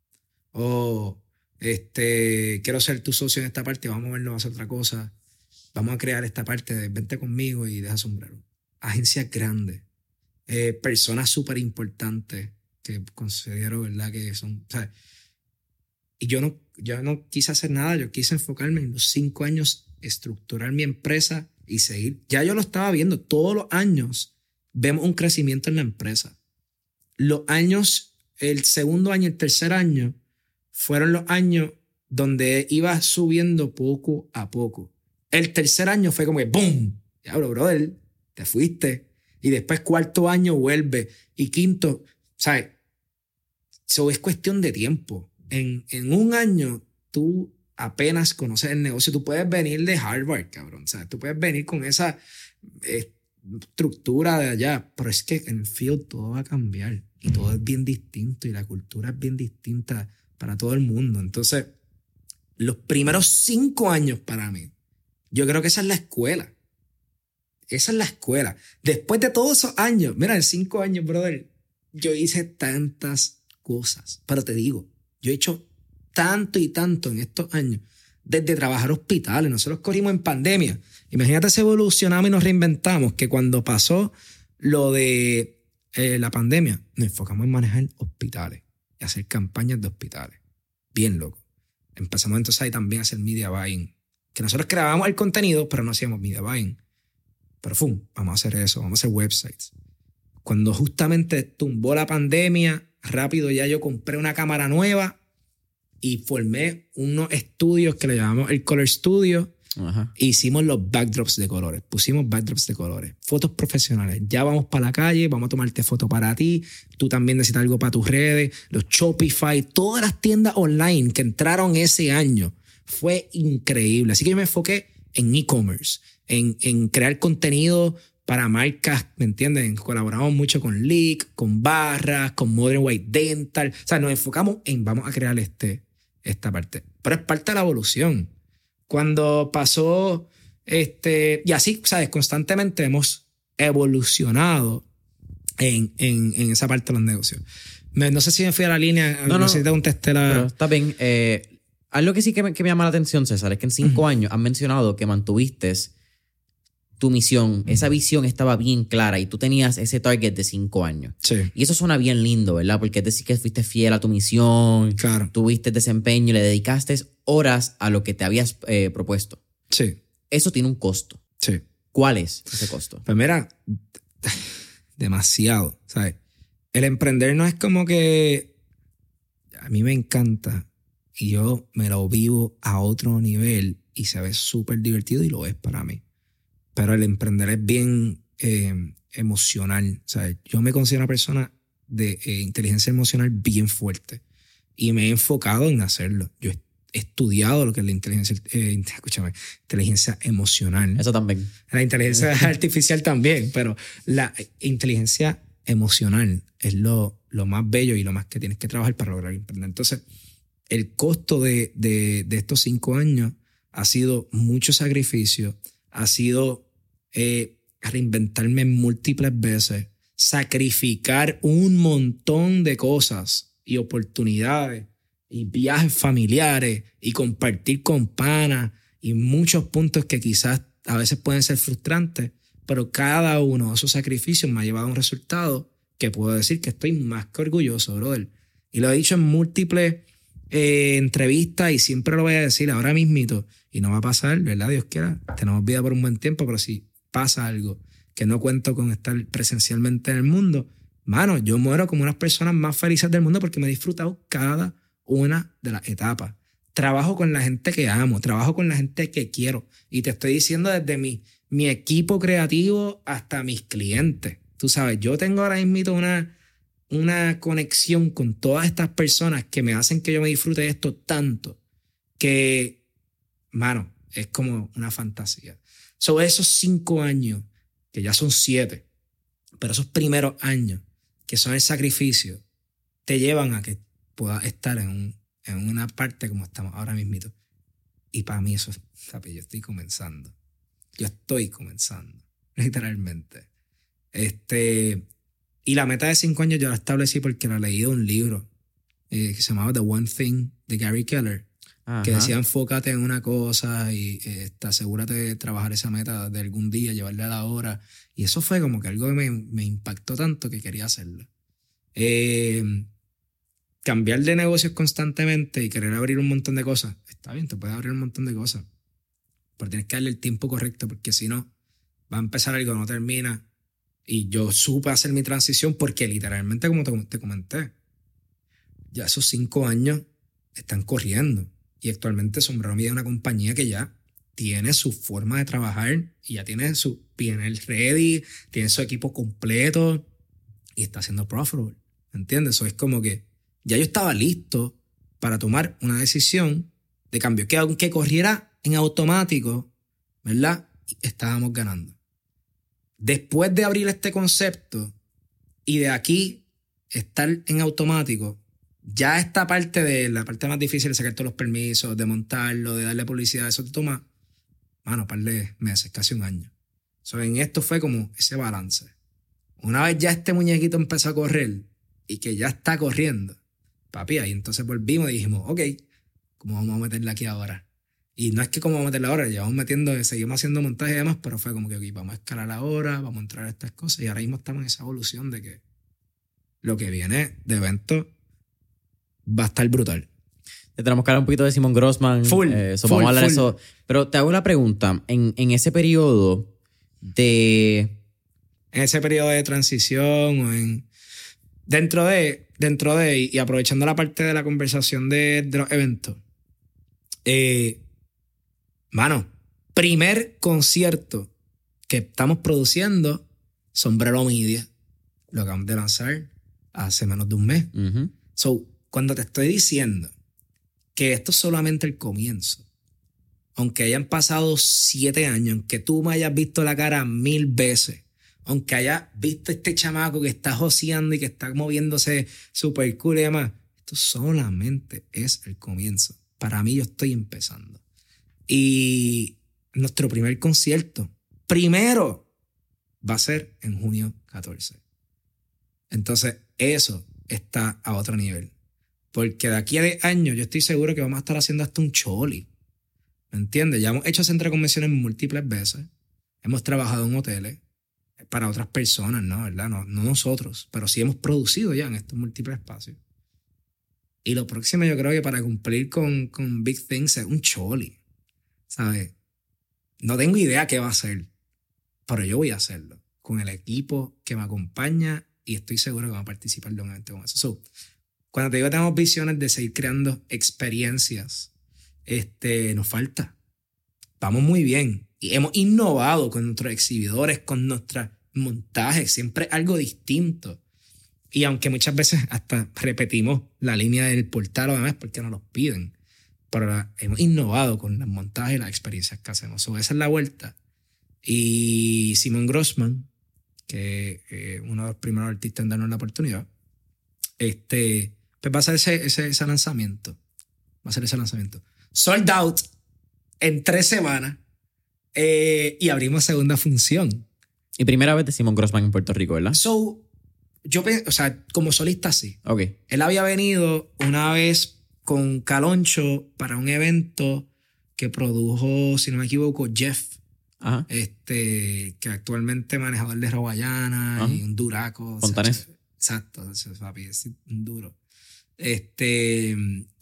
O este, quiero ser tu socio en esta parte, vamos a movernos a hacer otra cosa. Vamos a crear esta parte de vente conmigo y deja Sombrero. Agencias grandes. Eh, personas súper importantes que considero, ¿verdad? Que son, o sea, y yo no, yo no quise hacer nada, yo quise enfocarme en los cinco años, estructurar mi empresa y seguir. Ya yo lo estaba viendo, todos los años vemos un crecimiento en la empresa. Los años, el segundo año y el tercer año fueron los años donde iba subiendo poco a poco. El tercer año fue como que ¡boom! Diablo, brother, te fuiste. Y después cuarto año vuelve. Y quinto, ¿sabes? Eso es cuestión de tiempo. En, en un año tú apenas conoces el negocio. Tú puedes venir de Harvard, cabrón. ¿Sabes? Tú puedes venir con esa eh, estructura de allá. Pero es que en el field todo va a cambiar. Y todo es bien distinto. Y la cultura es bien distinta para todo el mundo. Entonces, los primeros cinco años para mí, yo creo que esa es la escuela. Esa es la escuela. Después de todos esos años, mira, en cinco años, brother, yo hice tantas cosas. Pero te digo, yo he hecho tanto y tanto en estos años. Desde trabajar hospitales, nosotros corrimos en pandemia. Imagínate si evolucionamos y nos reinventamos, que cuando pasó lo de eh, la pandemia, nos enfocamos en manejar hospitales y hacer campañas de hospitales. Bien loco. Empezamos entonces ahí también a hacer media buying. Que nosotros creábamos el contenido, pero no hacíamos media buying. Pero ¡fum! Vamos a hacer eso, vamos a hacer websites. Cuando justamente tumbó la pandemia, rápido ya yo compré una cámara nueva y formé unos estudios que le llamamos el Color Studio. Ajá. E hicimos los backdrops de colores. Pusimos backdrops de colores. Fotos profesionales. Ya vamos para la calle, vamos a tomarte fotos para ti. Tú también necesitas algo para tus redes. Los Shopify, todas las tiendas online que entraron ese año. Fue increíble. Así que yo me enfoqué en e-commerce, en, en crear contenido para marcas, ¿me entienden? Colaboramos mucho con Leak, con Barras, con Modern White Dental. O sea, nos enfocamos en vamos a crear este, esta parte. Pero es parte de la evolución. Cuando pasó, este, y así, ¿sabes? Constantemente hemos evolucionado en, en, en esa parte de los negocios. Me, no sé si me fui a la línea, no, no, no sé si te contesté la... Pero está bien. Eh, algo que sí que me, que me llama la atención, César, es que en cinco uh-huh. años has mencionado que mantuviste tu misión, esa visión estaba bien clara y tú tenías ese target de cinco años. Sí. Y eso suena bien lindo, ¿verdad? Porque es decir que fuiste fiel a tu misión, Claro. tuviste desempeño, le dedicaste horas a lo que te habías eh, propuesto. Sí. Eso tiene un costo. Sí. ¿Cuál es ese costo? Pues mira, demasiado, ¿sabes? El emprender no es como que a mí me encanta y yo me lo vivo a otro nivel y se ve súper divertido y lo es para mí. Pero el emprender es bien eh, emocional, ¿sabes? Yo me considero una persona de eh, inteligencia emocional bien fuerte y me he enfocado en hacerlo. Yo he estudiado lo que es la inteligencia, eh, escúchame, inteligencia emocional. Eso también. La inteligencia artificial también, pero la inteligencia emocional es lo, lo más bello y lo más que tienes que trabajar para lograr emprender. Entonces, el costo de, de, de estos cinco años ha sido mucho sacrificio, ha sido eh, reinventarme múltiples veces, sacrificar un montón de cosas y oportunidades y viajes familiares y compartir con panas y muchos puntos que quizás a veces pueden ser frustrantes, pero cada uno de esos sacrificios me ha llevado a un resultado que puedo decir que estoy más que orgulloso, brother. Y lo he dicho en múltiples eh, entrevistas y siempre lo voy a decir ahora mismito. Y no va a pasar, ¿verdad? Dios quiera. Tenemos vida por un buen tiempo, pero si pasa algo que no cuento con estar presencialmente en el mundo, mano, yo muero como una de las personas más felices del mundo porque me he disfrutado cada una de las etapas. Trabajo con la gente que amo, trabajo con la gente que quiero. Y te estoy diciendo desde mi, mi equipo creativo hasta mis clientes. Tú sabes, yo tengo ahora mismo una, una conexión con todas estas personas que me hacen que yo me disfrute de esto tanto que, mano, es como una fantasía. Sobre esos cinco años, que ya son siete, pero esos primeros años, que son el sacrificio, te llevan a que puedas estar en, un, en una parte como estamos ahora mismito. Y para mí eso es, ¿sabes? Yo estoy comenzando. Yo estoy comenzando, literalmente. Este, y la meta de cinco años yo la establecí porque la leí de un libro eh, que se llamaba The One Thing de Gary Keller. Ajá. Que decía enfócate en una cosa y eh, asegúrate de trabajar esa meta de algún día, llevarla a la hora. Y eso fue como que algo que me, me impactó tanto que quería hacerlo. Eh, cambiar de negocios constantemente y querer abrir un montón de cosas. Está bien, te puedes abrir un montón de cosas. Pero tienes que darle el tiempo correcto porque si no, va a empezar algo que no termina. Y yo supe hacer mi transición porque literalmente, como te, te comenté, ya esos cinco años están corriendo. Y actualmente Sombrero Media es una compañía que ya tiene su forma de trabajar y ya tiene su P and L ready, tiene su equipo completo y está haciendo profitable. ¿Entiendes? Eso es como que ya yo estaba listo para tomar una decisión de cambio. Que aunque corriera en automático, ¿verdad? Estábamos ganando. Después de abrir este concepto y de aquí estar en automático, ya esta parte de la parte más difícil de sacar todos los permisos, de montarlo, de darle publicidad, eso te toma, mano, un par de meses, casi un año. So, en esto fue como ese balance. Una vez ya este muñequito empezó a correr y que ya está corriendo, papi, ahí entonces volvimos y dijimos, ok, ¿cómo vamos a meterla aquí ahora? Y no es que cómo vamos a meterla ahora, llevamos metiendo, seguimos haciendo montaje y demás, pero fue como que, ok, vamos a escalar ahora, vamos a entrar a estas cosas y ahora mismo estamos en esa evolución de que lo que viene de evento va a estar brutal. Te tenemos que hablar un poquito de Simon Grossman. Full, eh, so full, vamos a hablar de full. eso. Pero te hago una pregunta. En, en ese periodo de... En ese periodo de transición o en... Dentro de, dentro de, y aprovechando la parte de la conversación de, de los eventos, eh, mano, primer concierto que estamos produciendo, Sombrero Media. Lo acabamos de lanzar hace menos de un mes. Uh-huh. So, cuando te estoy diciendo que esto es solamente el comienzo, aunque hayan pasado siete años, aunque tú me hayas visto la cara mil veces, aunque hayas visto este chamaco que está joseando y que está moviéndose súper cool y demás, esto solamente es el comienzo. Para mí yo estoy empezando. Y nuestro primer concierto, primero, va a ser en junio catorce. Entonces, eso está a otro nivel. Porque de aquí a diez años yo estoy seguro que vamos a estar haciendo hasta un choli. ¿Me entiendes? Ya hemos hecho centro de convenciones múltiples veces. hemos trabajado en hoteles para otras personas, ¿no? ¿Verdad? No, no nosotros, pero sí hemos producido ya en estos múltiples espacios. Y lo próximo yo creo que para cumplir con, con Big Things es un choli, ¿sabes? No tengo idea qué va a hacer, pero yo voy a hacerlo con el equipo que me acompaña y estoy seguro que va a participar de un evento como eso. So, cuando te digo que tenemos visiones de seguir creando experiencias, este, nos falta. Vamos muy bien. Y hemos innovado con nuestros exhibidores, con nuestros montajes, siempre algo distinto. Y aunque muchas veces hasta repetimos la línea del portal o demás porque nos los piden, pero la, hemos innovado con los montajes y las experiencias que hacemos. So, esa es la vuelta. Y Simon Grossman, que es eh, uno de los primeros artistas en darnos la oportunidad, este, pues va a hacer ese, ese, ese lanzamiento. Va a hacer ese lanzamiento. Sold out en tres semanas eh, y abrimos segunda función. Y primera vez de Simon Grossman en Puerto Rico, ¿verdad? So, yo, o sea, como solista sí. Ok. Él había venido una vez con Caloncho para un evento que produjo, si no me equivoco, Jeff. Ajá. Este, que actualmente manejador de Rawayana. Ajá. Y un duraco. Fontanés. O sea, exacto, es, papi, es un duro. Este,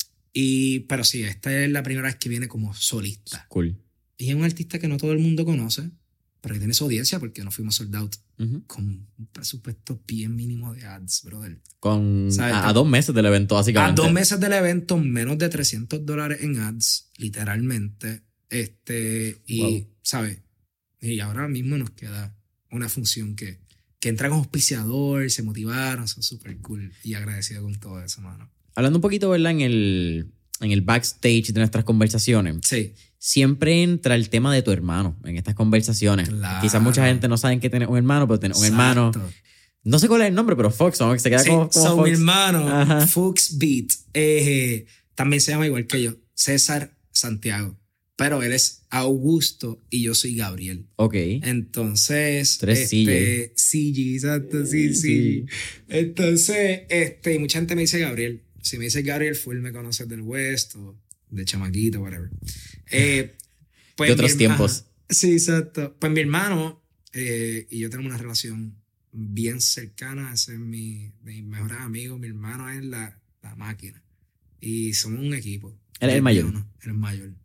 y, pero sí, esta es la primera vez que viene como solista. Cool. Y es un artista que no todo el mundo conoce, pero que tiene su audiencia porque nos fuimos sold out. Uh-huh. Con un presupuesto bien mínimo de ads, brother. Con a, a dos meses del evento, básicamente. A dos meses del evento, menos de trescientos dólares en ads, literalmente. Este, y, wow. ¿sabes? Y ahora mismo nos queda una función que, que entra con auspiciador, se motivaron, son súper cool y agradecido con todo eso, mano. Hablando un poquito, ¿verdad? En el, en el backstage de nuestras conversaciones. Sí. Siempre entra el tema de tu hermano en estas conversaciones. Claro. Quizás mucha gente no sabe que tienes un hermano, pero tienes un hermano. No sé cuál es el nombre, pero Fox, ¿no? Se queda sí, como, como so Fox. Mi hermano, Ajá. Fox Beat, eh, también se llama igual que yo, César Santiago. Pero él es Augusto y yo soy Gabriel. Ok. Entonces. Tres este, C G, exacto, sí, sí, sí. Entonces, este, y mucha gente me dice Gabriel. Si me dice Gabriel, full me conoces del West o de chamaquito, whatever. Eh, pues de otros tiempos. Sí, exacto. Pues mi hermano eh, y yo tenemos una relación bien cercana. Ese es mi, de mis mejores amigos. Mi hermano es la, la máquina. Y somos un equipo. Él es el mayor. Él es el mayor.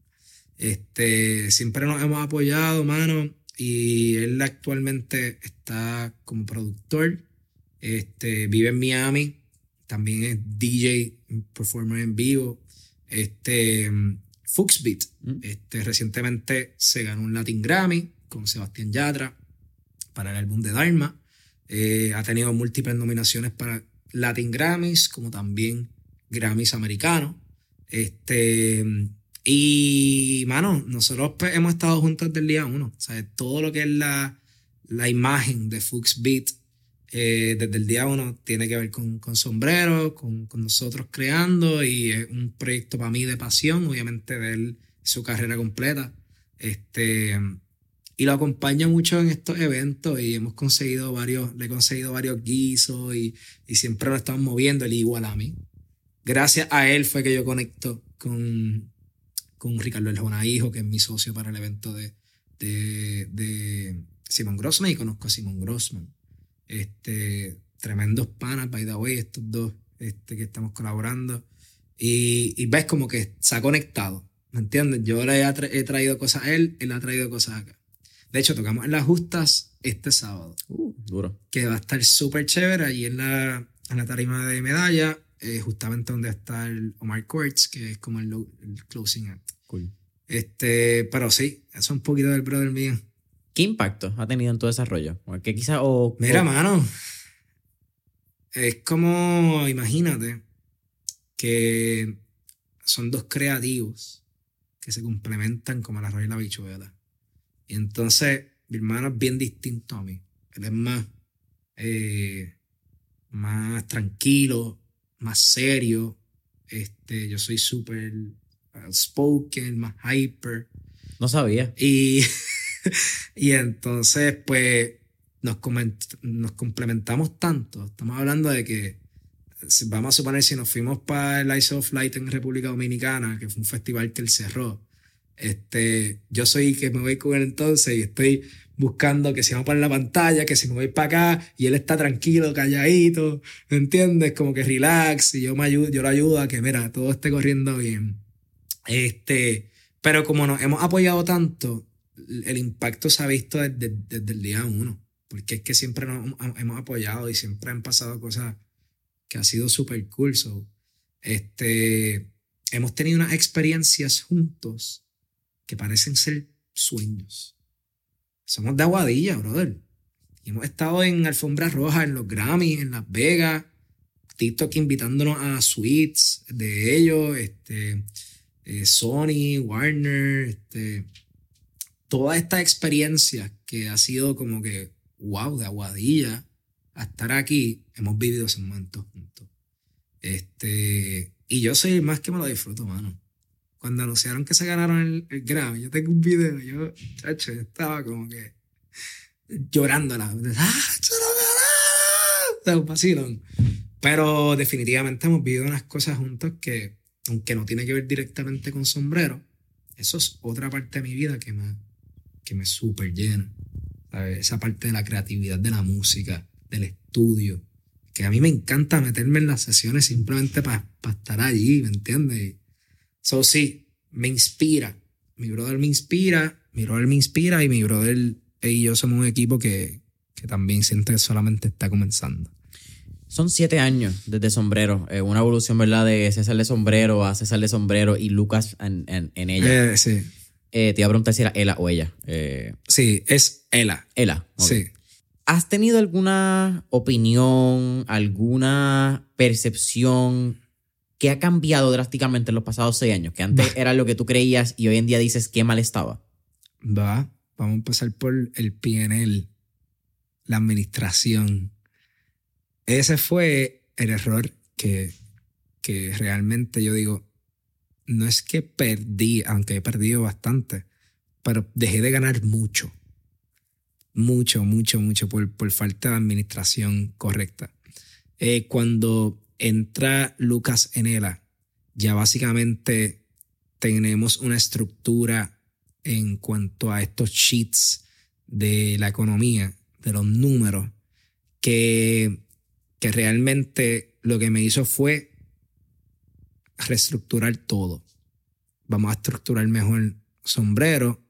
Este, siempre nos hemos apoyado, mano, y él actualmente está como productor, este, vive en Miami, también es D J, performer en vivo, este, Fox Beat, mm. este, recientemente se ganó un Latin Grammy con Sebastián Yatra para el álbum de Dharma, eh, ha tenido múltiples nominaciones para Latin Grammys, como también Grammys americanos, este... Y, mano, nosotros pues, hemos estado juntos desde el día uno. O sea, todo lo que es la, la imagen de Fox Beat eh, desde el día uno tiene que ver con, con Sombrero, con, con nosotros creando. Y es un proyecto para mí de pasión, obviamente, de él, su carrera completa. Este, y lo acompaña mucho en estos eventos y hemos conseguido varios, le he conseguido varios guisos y, y siempre lo estamos moviendo, él igual a mí. Gracias a él fue que yo conecto con... con Ricardo El Jonaijo, que es mi socio para el evento de, de, de Simon Grossman, y conozco a Simon Grossman. Este, tremendos panas, by the way, estos dos este, que estamos colaborando. Y, y ves como que se ha conectado, ¿me entiendes? Yo le he, tra- he traído cosas a él, él ha traído cosas acá. De hecho, tocamos en Las Justas este sábado. Uh, duro. Que va a estar súper chévere allí en la, en la tarima de medalla. Eh, justamente donde está el Omar Courts, que es como el, el closing act. Cool. Este, pero sí, eso es un poquito del brother mío. ¿Qué impacto ha tenido en tu desarrollo? Porque quizá, o, Mira, o... mano, es como, imagínate, que son dos creativos que se complementan como el arroz y la habichuela. Y entonces, mi hermano es bien distinto a mí. Él es más, eh, más tranquilo, más serio. Este, yo soy súper outspoken, más hyper. No sabía. Y, y entonces, pues, nos, coment- nos complementamos tanto. Estamos hablando de que, vamos a suponer, si nos fuimos para el Ice of Light en República Dominicana, que fue un festival que él cerró, Este, yo soy que me voy con él entonces y estoy buscando que se va a poner la pantalla, que si me voy para acá y él está tranquilo, calladito, ¿me entiendes? Como que relax y yo, me ayudo, yo lo ayudo a que, mira, todo esté corriendo bien. Este, pero como nos hemos apoyado tanto, el impacto se ha visto desde, desde el día uno, porque es que siempre nos hemos apoyado y siempre han pasado cosas que ha sido súper cool. So, este, hemos tenido unas experiencias juntos que parecen ser sueños. Somos de Aguadilla, brother. Y hemos estado en alfombras rojas, en los Grammys, en Las Vegas, TikTok invitándonos a suites de ellos, este, eh, Sony, Warner, este, todas estas experiencias que ha sido como que, wow, de Aguadilla a estar aquí, hemos vivido esos momentos juntos. Este, y yo soy más que me lo disfruto, mano. Cuando anunciaron que se ganaron el, el Grammy, yo tengo un video, yo, chacho, yo estaba como que llorándola. ¡Ah, se lo ganaron! Un vacilón. Pero definitivamente hemos vivido unas cosas juntos que, aunque no tiene que ver directamente con sombrero, eso es otra parte de mi vida que me, que me súper llena. ¿Sabes? Esa parte de la creatividad de la música, del estudio, que a mí me encanta meterme en las sesiones simplemente para pa estar allí, ¿me entiendes? So, sí, me inspira. Mi brother me inspira, mi brother me inspira y mi brother y yo somos un equipo que, que también siente que solamente está comenzando. Son siete años desde Sombrero. Eh, una evolución, ¿verdad? De César de Sombrero a César de Sombrero y Lucas en, en, en ella. Eh, sí. Eh, te iba a preguntar si era Ela o ella. Eh, sí, es Ela. Ela. Okay. Sí. ¿Has tenido alguna opinión, alguna percepción que ha cambiado drásticamente en los pasados seis años? Que antes era lo que tú creías y hoy en día dices qué mal estaba. Va, vamos a empezar por el P and L, la administración. Ese fue el error que, que realmente yo digo, no es que perdí, aunque he perdido bastante, pero dejé de ganar mucho. Mucho, mucho, mucho por, por falta de administración correcta. Eh, cuando entra Lucas en Ela, ya básicamente tenemos una estructura en cuanto a estos sheets de la economía, de los números, que, que realmente lo que me hizo fue reestructurar todo. Vamos a estructurar mejor Sombrero.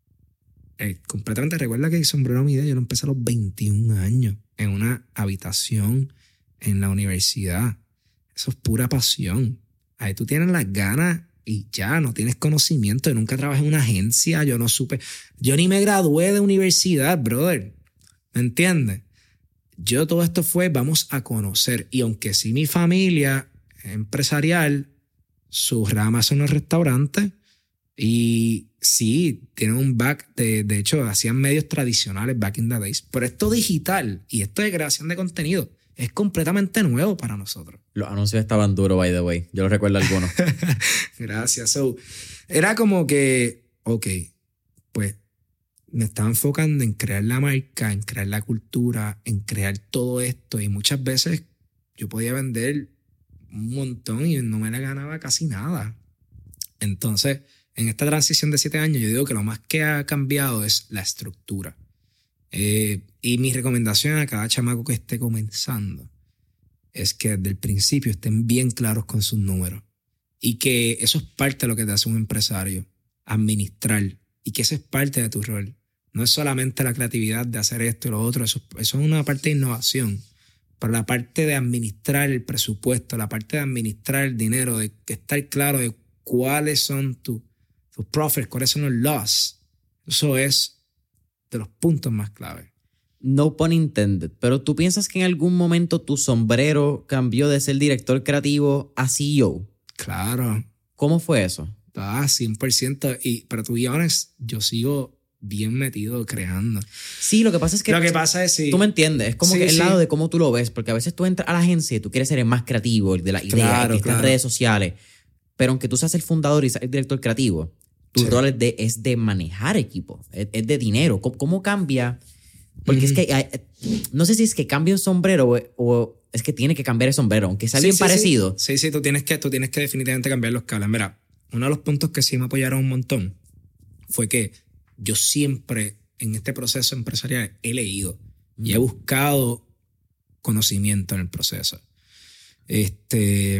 Eh, completamente recuerda que Sombrero mi idea, yo lo empecé a los veintiún años en una habitación en la universidad. Eso es pura pasión. Ahí tú tienes las ganas y ya, no tienes conocimiento. Yo nunca trabajé en una agencia, yo no supe. Yo ni me gradué de universidad, brother. ¿Me entiendes? Yo todo esto fue, vamos a conocer. Y aunque sí mi familia empresarial, sus ramas son los restaurantes y sí, tienen un back de, de hecho, hacían medios tradicionales back in the days. Pero esto digital y esto de creación de contenido es completamente nuevo para nosotros. Los anuncios estaban duros, by the way. Yo los recuerdo algunos. Gracias. So, era como que, ok, pues me estaba enfocando en crear la marca, en crear la cultura, en crear todo esto. Y muchas veces yo podía vender un montón y no me la ganaba casi nada. Entonces, en esta transición de siete años, yo digo que lo más que ha cambiado es la estructura. Eh, y mi recomendación a cada chamaco que esté comenzando es que desde el principio estén bien claros con sus números y que eso es parte de lo que te hace un empresario, administrar, y que eso es parte de tu rol. No es solamente la creatividad de hacer esto y lo otro, eso, eso es una parte de innovación, pero la parte de administrar el presupuesto, la parte de administrar el dinero, de estar claro de cuáles son tus tus profits, cuáles son los loss, eso es de los puntos más claves. No pun intended, pero ¿tú piensas que en algún momento tu Sombrero cambió de ser director creativo a C E O? Claro. ¿Cómo fue eso? Ah, cien por ciento. Y, pero tú, honest, yo sigo bien metido creando. Sí, lo que pasa es que... Lo que pasa es sí. Tú me entiendes, es como sí, que el sí. lado de cómo tú lo ves, porque a veces tú entras a la agencia y tú quieres ser el más creativo, el de la idea, claro, el que está claro. en redes sociales, pero aunque tú seas el fundador y seas el director creativo, tu sí. rol es de, es de manejar equipo, es, es de dinero. ¿Cómo, cómo cambia? Porque mm-hmm. es que hay, no sé si es que cambia un sombrero o, o es que tiene que cambiar el sombrero, aunque sea sí, bien sí, parecido. Sí, sí, sí tú, tienes que, tú tienes que definitivamente cambiar los cables. Mira, uno de los puntos que sí me apoyaron un montón fue que yo siempre en este proceso empresarial he leído mm. y he buscado conocimiento en el proceso. Este,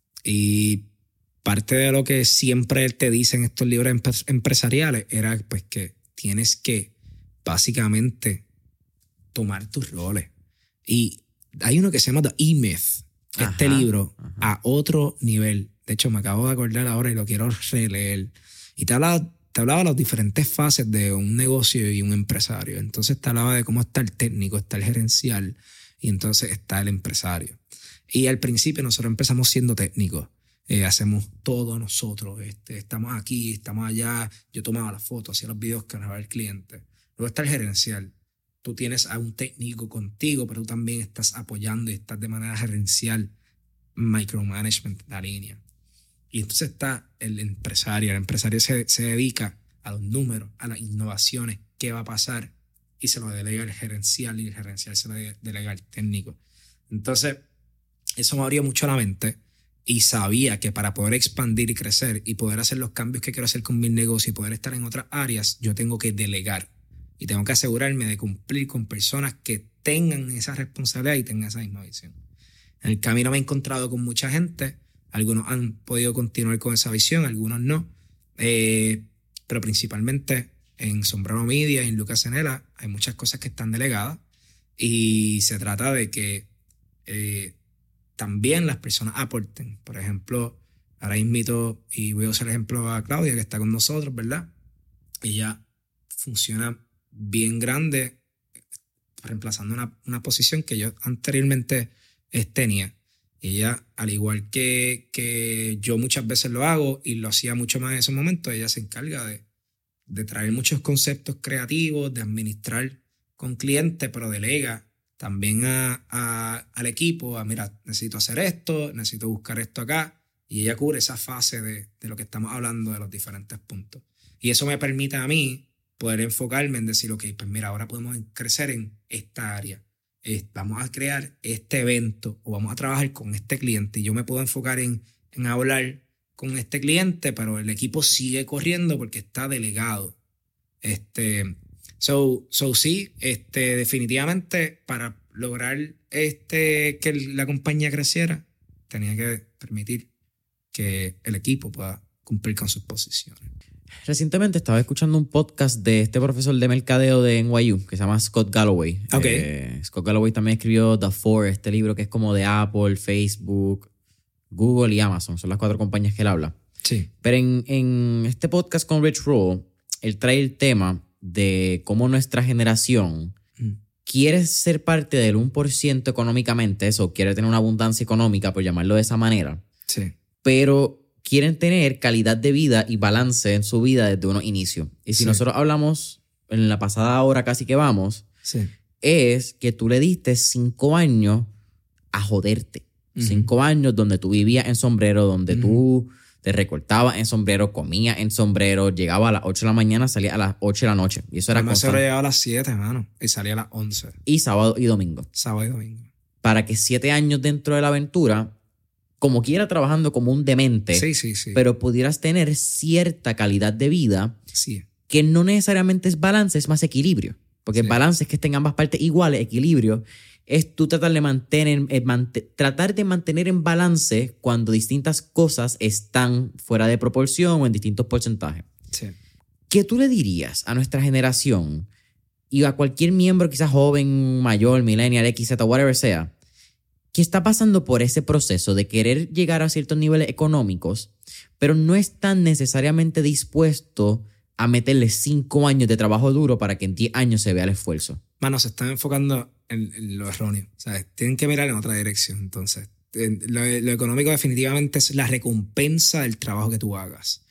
y parte de lo que siempre te dicen estos libros empresariales era pues que tienes que básicamente tomar tus roles. Y hay uno que se llama The E-Myth, este ajá, libro, ajá. a otro nivel. De hecho, me acabo de acordar ahora y lo quiero releer. Y te hablaba, te hablaba de las diferentes fases de un negocio y un empresario. Entonces te hablaba de cómo está el técnico, está el gerencial y entonces está el empresario. Y al principio nosotros empezamos siendo técnicos. Eh, hacemos todo nosotros. Este, estamos aquí, estamos allá. Yo tomaba las fotos, hacía los videos que grababa el cliente. Luego está el gerencial. Tú tienes a un técnico contigo, pero tú también estás apoyando y estás de manera gerencial, micromanagement de la línea. Y entonces está el empresario. El empresario se, se dedica a los números, a las innovaciones, qué va a pasar, y se lo delega al gerencial y el gerencial se lo delega al técnico. Entonces, eso me abrió mucho la mente y sabía que para poder expandir y crecer y poder hacer los cambios que quiero hacer con mi negocio y poder estar en otras áreas, yo tengo que delegar. Y tengo que asegurarme de cumplir con personas que tengan esa responsabilidad y tengan esa misma visión. En el camino me he encontrado con mucha gente. Algunos han podido continuar con esa visión, algunos no. Eh, pero principalmente en Sombrero Media y en Lucas Cenela hay muchas cosas que están delegadas. Y se trata de que eh, también las personas aporten. Por ejemplo, ahora invito y voy a usar el ejemplo a Claudia, que está con nosotros, ¿verdad? Ella funciona bien grande, reemplazando una, una posición que yo anteriormente tenía. Y ella, al igual que, que yo muchas veces lo hago y lo hacía mucho más en esos momentos, ella se encarga de, de traer muchos conceptos creativos, de administrar con clientes, pero delega también a, a, al equipo, a mira, necesito hacer esto, necesito buscar esto acá, y ella cubre esa fase de, de lo que estamos hablando, de los diferentes puntos. Y eso me permite a mí poder enfocarme en decir, ok, pues mira, ahora podemos crecer en esta área. Eh, vamos a crear este evento o vamos a trabajar con este cliente. Y yo me puedo enfocar en, en hablar con este cliente, pero el equipo sigue corriendo porque está delegado. Este, so, so sí, este, definitivamente para lograr este, que la compañía creciera, tenía que permitir que el equipo pueda cumplir con sus posiciones. Recientemente estaba escuchando un podcast de este profesor de mercadeo de N Y U que se llama Scott Galloway. Okay. Eh, Scott Galloway también escribió The Four, este libro que es como de Apple, Facebook, Google y Amazon. Son las cuatro compañías que él habla. Sí. Pero en, en este podcast con Rich Roll, él trae el tema de cómo nuestra generación mm. quiere ser parte del uno por ciento económicamente, eso, quiere tener una abundancia económica, por llamarlo de esa manera. Sí. Pero quieren tener calidad de vida y balance en su vida desde unos inicios. Y si sí. nosotros hablamos en la pasada hora casi que vamos, sí. es que tú le diste cinco años a joderte. Uh-huh. Cinco años donde tú vivías en sombrero, donde uh-huh. tú te recortabas en sombrero, comías en sombrero, llegaba a las ocho de la mañana, salía a las ocho de la noche. Y eso era constante. llegaba a las siete, hermano, y salía a las once. Y sábado y domingo. Sábado y domingo. Para que siete años dentro de la aventura, como quiera trabajando como un demente, sí, sí, sí. pero pudieras tener cierta calidad de vida sí. que no necesariamente es balance, es más equilibrio. Porque sí. el balance es que estén ambas partes iguales, equilibrio es tú tratar de mantener, eh, mant- tratar de mantener en balance cuando distintas cosas están fuera de proporción o en distintos porcentajes. Sí. ¿Qué tú le dirías a nuestra generación y a cualquier miembro, quizás joven, mayor, millennial, X, Z, whatever sea, que está pasando por ese proceso de querer llegar a ciertos niveles económicos, pero no están necesariamente dispuestos a meterle cinco años de trabajo duro para que en diez años se vea el esfuerzo? Mano, se están enfocando en, en lo erróneo, ¿sabes? Tienen que mirar en otra dirección. Entonces, lo, lo económico definitivamente es la recompensa del trabajo que tú hagas.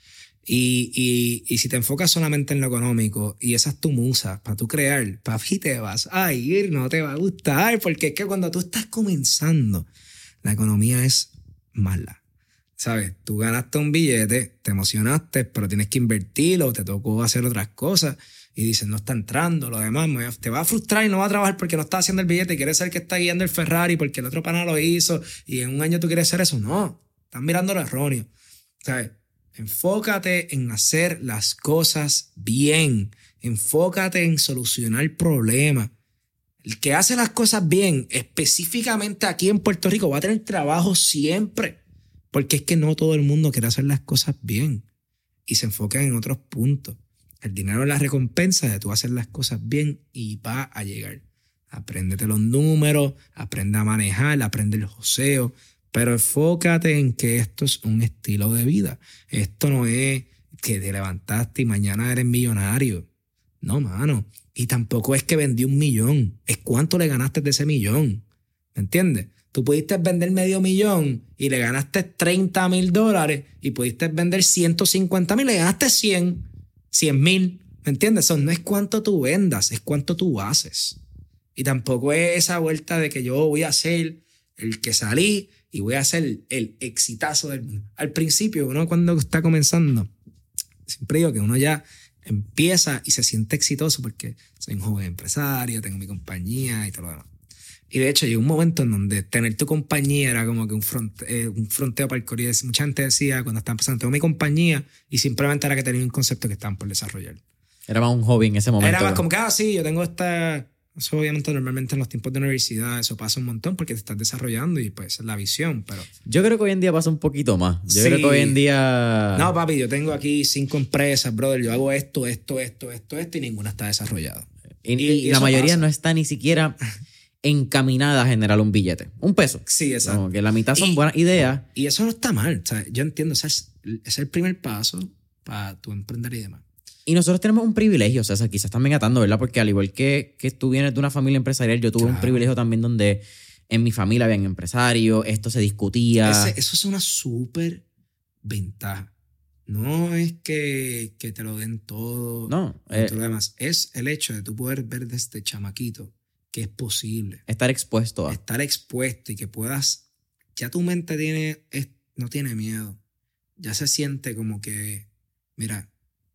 Y, y, y si te enfocas solamente en lo económico y esa es tu musa para tú crear, papi, te vas a ir, no te va a gustar, porque es que cuando tú estás comenzando, la economía es mala. ¿Sabes? Tú ganaste un billete, te emocionaste, pero tienes que invertirlo, te tocó hacer otras cosas y dices, no está entrando, lo demás, te va a frustrar y no va a trabajar porque no está haciendo el billete y quieres ser el que está guiando el Ferrari porque el otro pana lo hizo y en un año tú quieres ser eso. No, estás mirando lo erróneo. ¿Sabes? Enfócate en hacer las cosas bien. Enfócate en solucionar problemas. El que hace las cosas bien, específicamente aquí en Puerto Rico, va a tener trabajo siempre. Porque es que no todo el mundo quiere hacer las cosas bien. Y se enfocan en otros puntos. El dinero es la recompensa de tú hacer las cosas bien y va a llegar. Apréndete los números, aprende a manejar, aprende el joseo. Pero enfócate en que esto es un estilo de vida. Esto no es que te levantaste y mañana eres millonario. No, mano. Y tampoco es que vendí un millón. Es cuánto le ganaste de ese millón. ¿Me entiendes? Tú pudiste vender medio millón y le ganaste treinta mil dólares y pudiste vender ciento cincuenta mil y le ganaste cien, cien mil. ¿Me entiendes? Eso no es cuánto tú vendas, es cuánto tú haces. Y tampoco es esa vuelta de que yo voy a ser el que salí y voy a ser el, el exitazo del mundo. Al principio, uno cuando está comenzando, siempre digo que uno ya empieza y se siente exitoso porque soy un joven empresario, tengo mi compañía y todo lo demás. Y de hecho llegó un momento en donde tener tu compañía era como que un, front, eh, un fronteo para el corrido. Mucha gente decía cuando estaba empezando, tengo mi compañía, y simplemente era que tenía un concepto que estaban por desarrollar. Era más un hobby en ese momento. Era más como que, ah, sí, yo tengo esta... Eso obviamente normalmente en los tiempos de universidad eso pasa un montón porque te estás desarrollando y pues es la visión, pero... Yo creo que hoy en día pasa un poquito más. Yo sí. creo que hoy en día... No, papi, yo tengo aquí cinco empresas, brother. Yo hago esto, esto, esto, esto, esto y ninguna está desarrollada. Y, y, y la mayoría pasa. No está ni siquiera encaminada a generar un billete. Un peso. Sí, exacto. Como que la mitad son y, buenas ideas. Y eso no está mal. O sea, yo entiendo, ese es, es el primer paso para tu emprender y demás. Y nosotros tenemos un privilegio, o sea, quizás también atando, ¿verdad? Porque al igual que, que tú vienes de una familia empresarial, yo tuve claro. un privilegio también donde en mi familia habían empresarios, esto se discutía. Ese, eso es una súper ventaja. No es que, que te lo den todo. No. Eh, todo lo demás. Es el hecho de tú poder ver desde chamaquito que es posible. Estar expuesto a. Estar expuesto y que puedas... Ya tu mente tiene, es, no tiene miedo. Ya se siente como que, mira...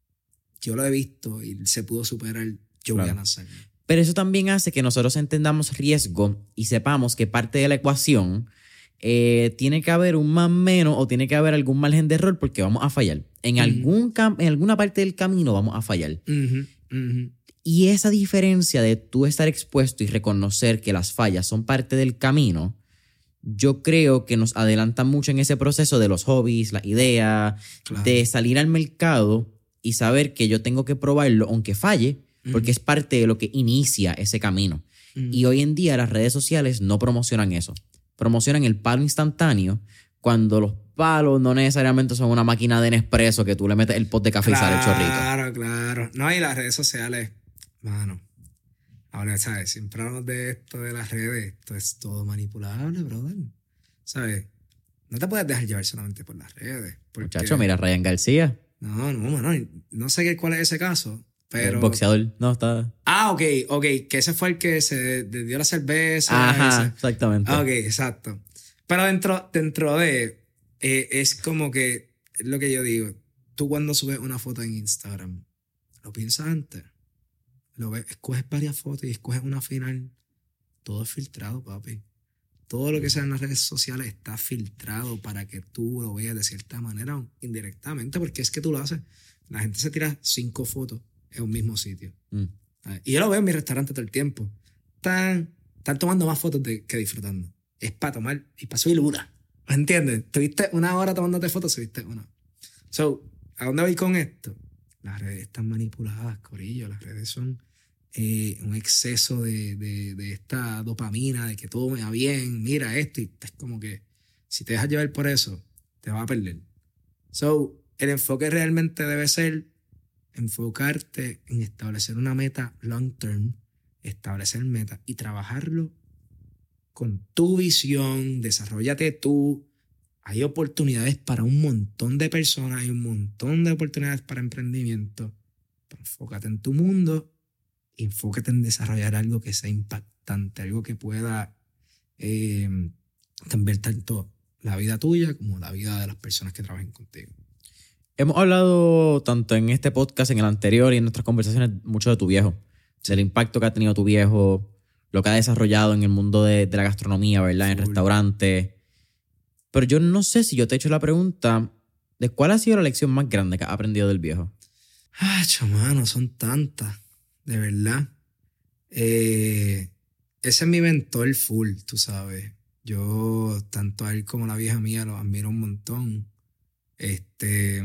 Yo lo he visto y se pudo superar, yo claro. voy a lanzarme. Pero eso también hace que nosotros entendamos riesgo y sepamos que parte de la ecuación eh, tiene que haber un más menos o tiene que haber algún margen de error porque vamos a fallar. En, uh-huh. algún cam- en alguna parte del camino vamos a fallar. Uh-huh. Uh-huh. Y esa diferencia de tú estar expuesto y reconocer que las fallas son parte del camino, yo creo que nos adelanta mucho en ese proceso de los hobbies, las ideas, claro. de salir al mercado y saber que yo tengo que probarlo aunque falle, porque uh-huh. es parte de lo que inicia ese camino. Uh-huh. Y hoy en día las redes sociales no promocionan eso. Promocionan el palo instantáneo cuando los palos no necesariamente son una máquina de Nespresso que tú le metes el pot de café claro, y sale el chorrito. Claro, claro. No, y las redes sociales, mano, ahora, ¿sabes? Siempre hablamos de esto de las redes. Esto es todo manipulable, brother. ¿Sabes? No te puedes dejar llevar solamente por las redes. Porque... Muchacho, mira, Ryan García. No, no, no, no sé cuál es ese caso, pero... El boxeador, no, está... Ah, ok, ok, que ese fue el que se dio la cerveza. Ajá, ese. exactamente. Ah, ok, exacto. Pero dentro, dentro de... Eh, es como que, es lo que yo digo, tú cuando subes una foto en Instagram, lo piensas antes, lo ves, escoges varias fotos y escoges una final, todo es filtrado, papi. Todo lo que sea en las redes sociales está filtrado para que tú lo veas de cierta manera o indirectamente, porque es que tú lo haces. La gente se tira cinco fotos en un mismo sitio. Mm. Y yo lo veo en mi restaurante todo el tiempo. Están, están tomando más fotos de, que disfrutando. Es para tomar y para subir una. ¿Me entiendes? Tuviste una hora tomándote fotos, subiste una. So, ¿a dónde voy con esto? Las redes están manipuladas, corillo. Las redes son... Eh, un exceso de, de, de esta dopamina, de que todo me va bien, mira esto, y es como que si te dejas llevar por eso, te vas a perder. So, el enfoque realmente debe ser enfocarte en establecer una meta long term, establecer metas y trabajarlo con tu visión, desarróllate tú. Hay oportunidades para un montón de personas, hay un montón de oportunidades para emprendimiento. Enfócate en tu mundo. Enfócate en desarrollar algo que sea impactante, algo que pueda eh, cambiar tanto la vida tuya como la vida de las personas que trabajen contigo. Hemos hablado tanto en este podcast, en el anterior y en nuestras conversaciones mucho de tu viejo, sí. del impacto que ha tenido tu viejo, lo que ha desarrollado en el mundo de, de la gastronomía, ¿verdad? Full. En restaurantes. Pero yo no sé si yo te he hecho la pregunta ¿De cuál ha sido la lección más grande que has aprendido del viejo? Ah, chamano, son tantas, de verdad. Eh, ese es mi mentor full, tú sabes. Yo, tanto a él como a la vieja mía, los admiro un montón. Este,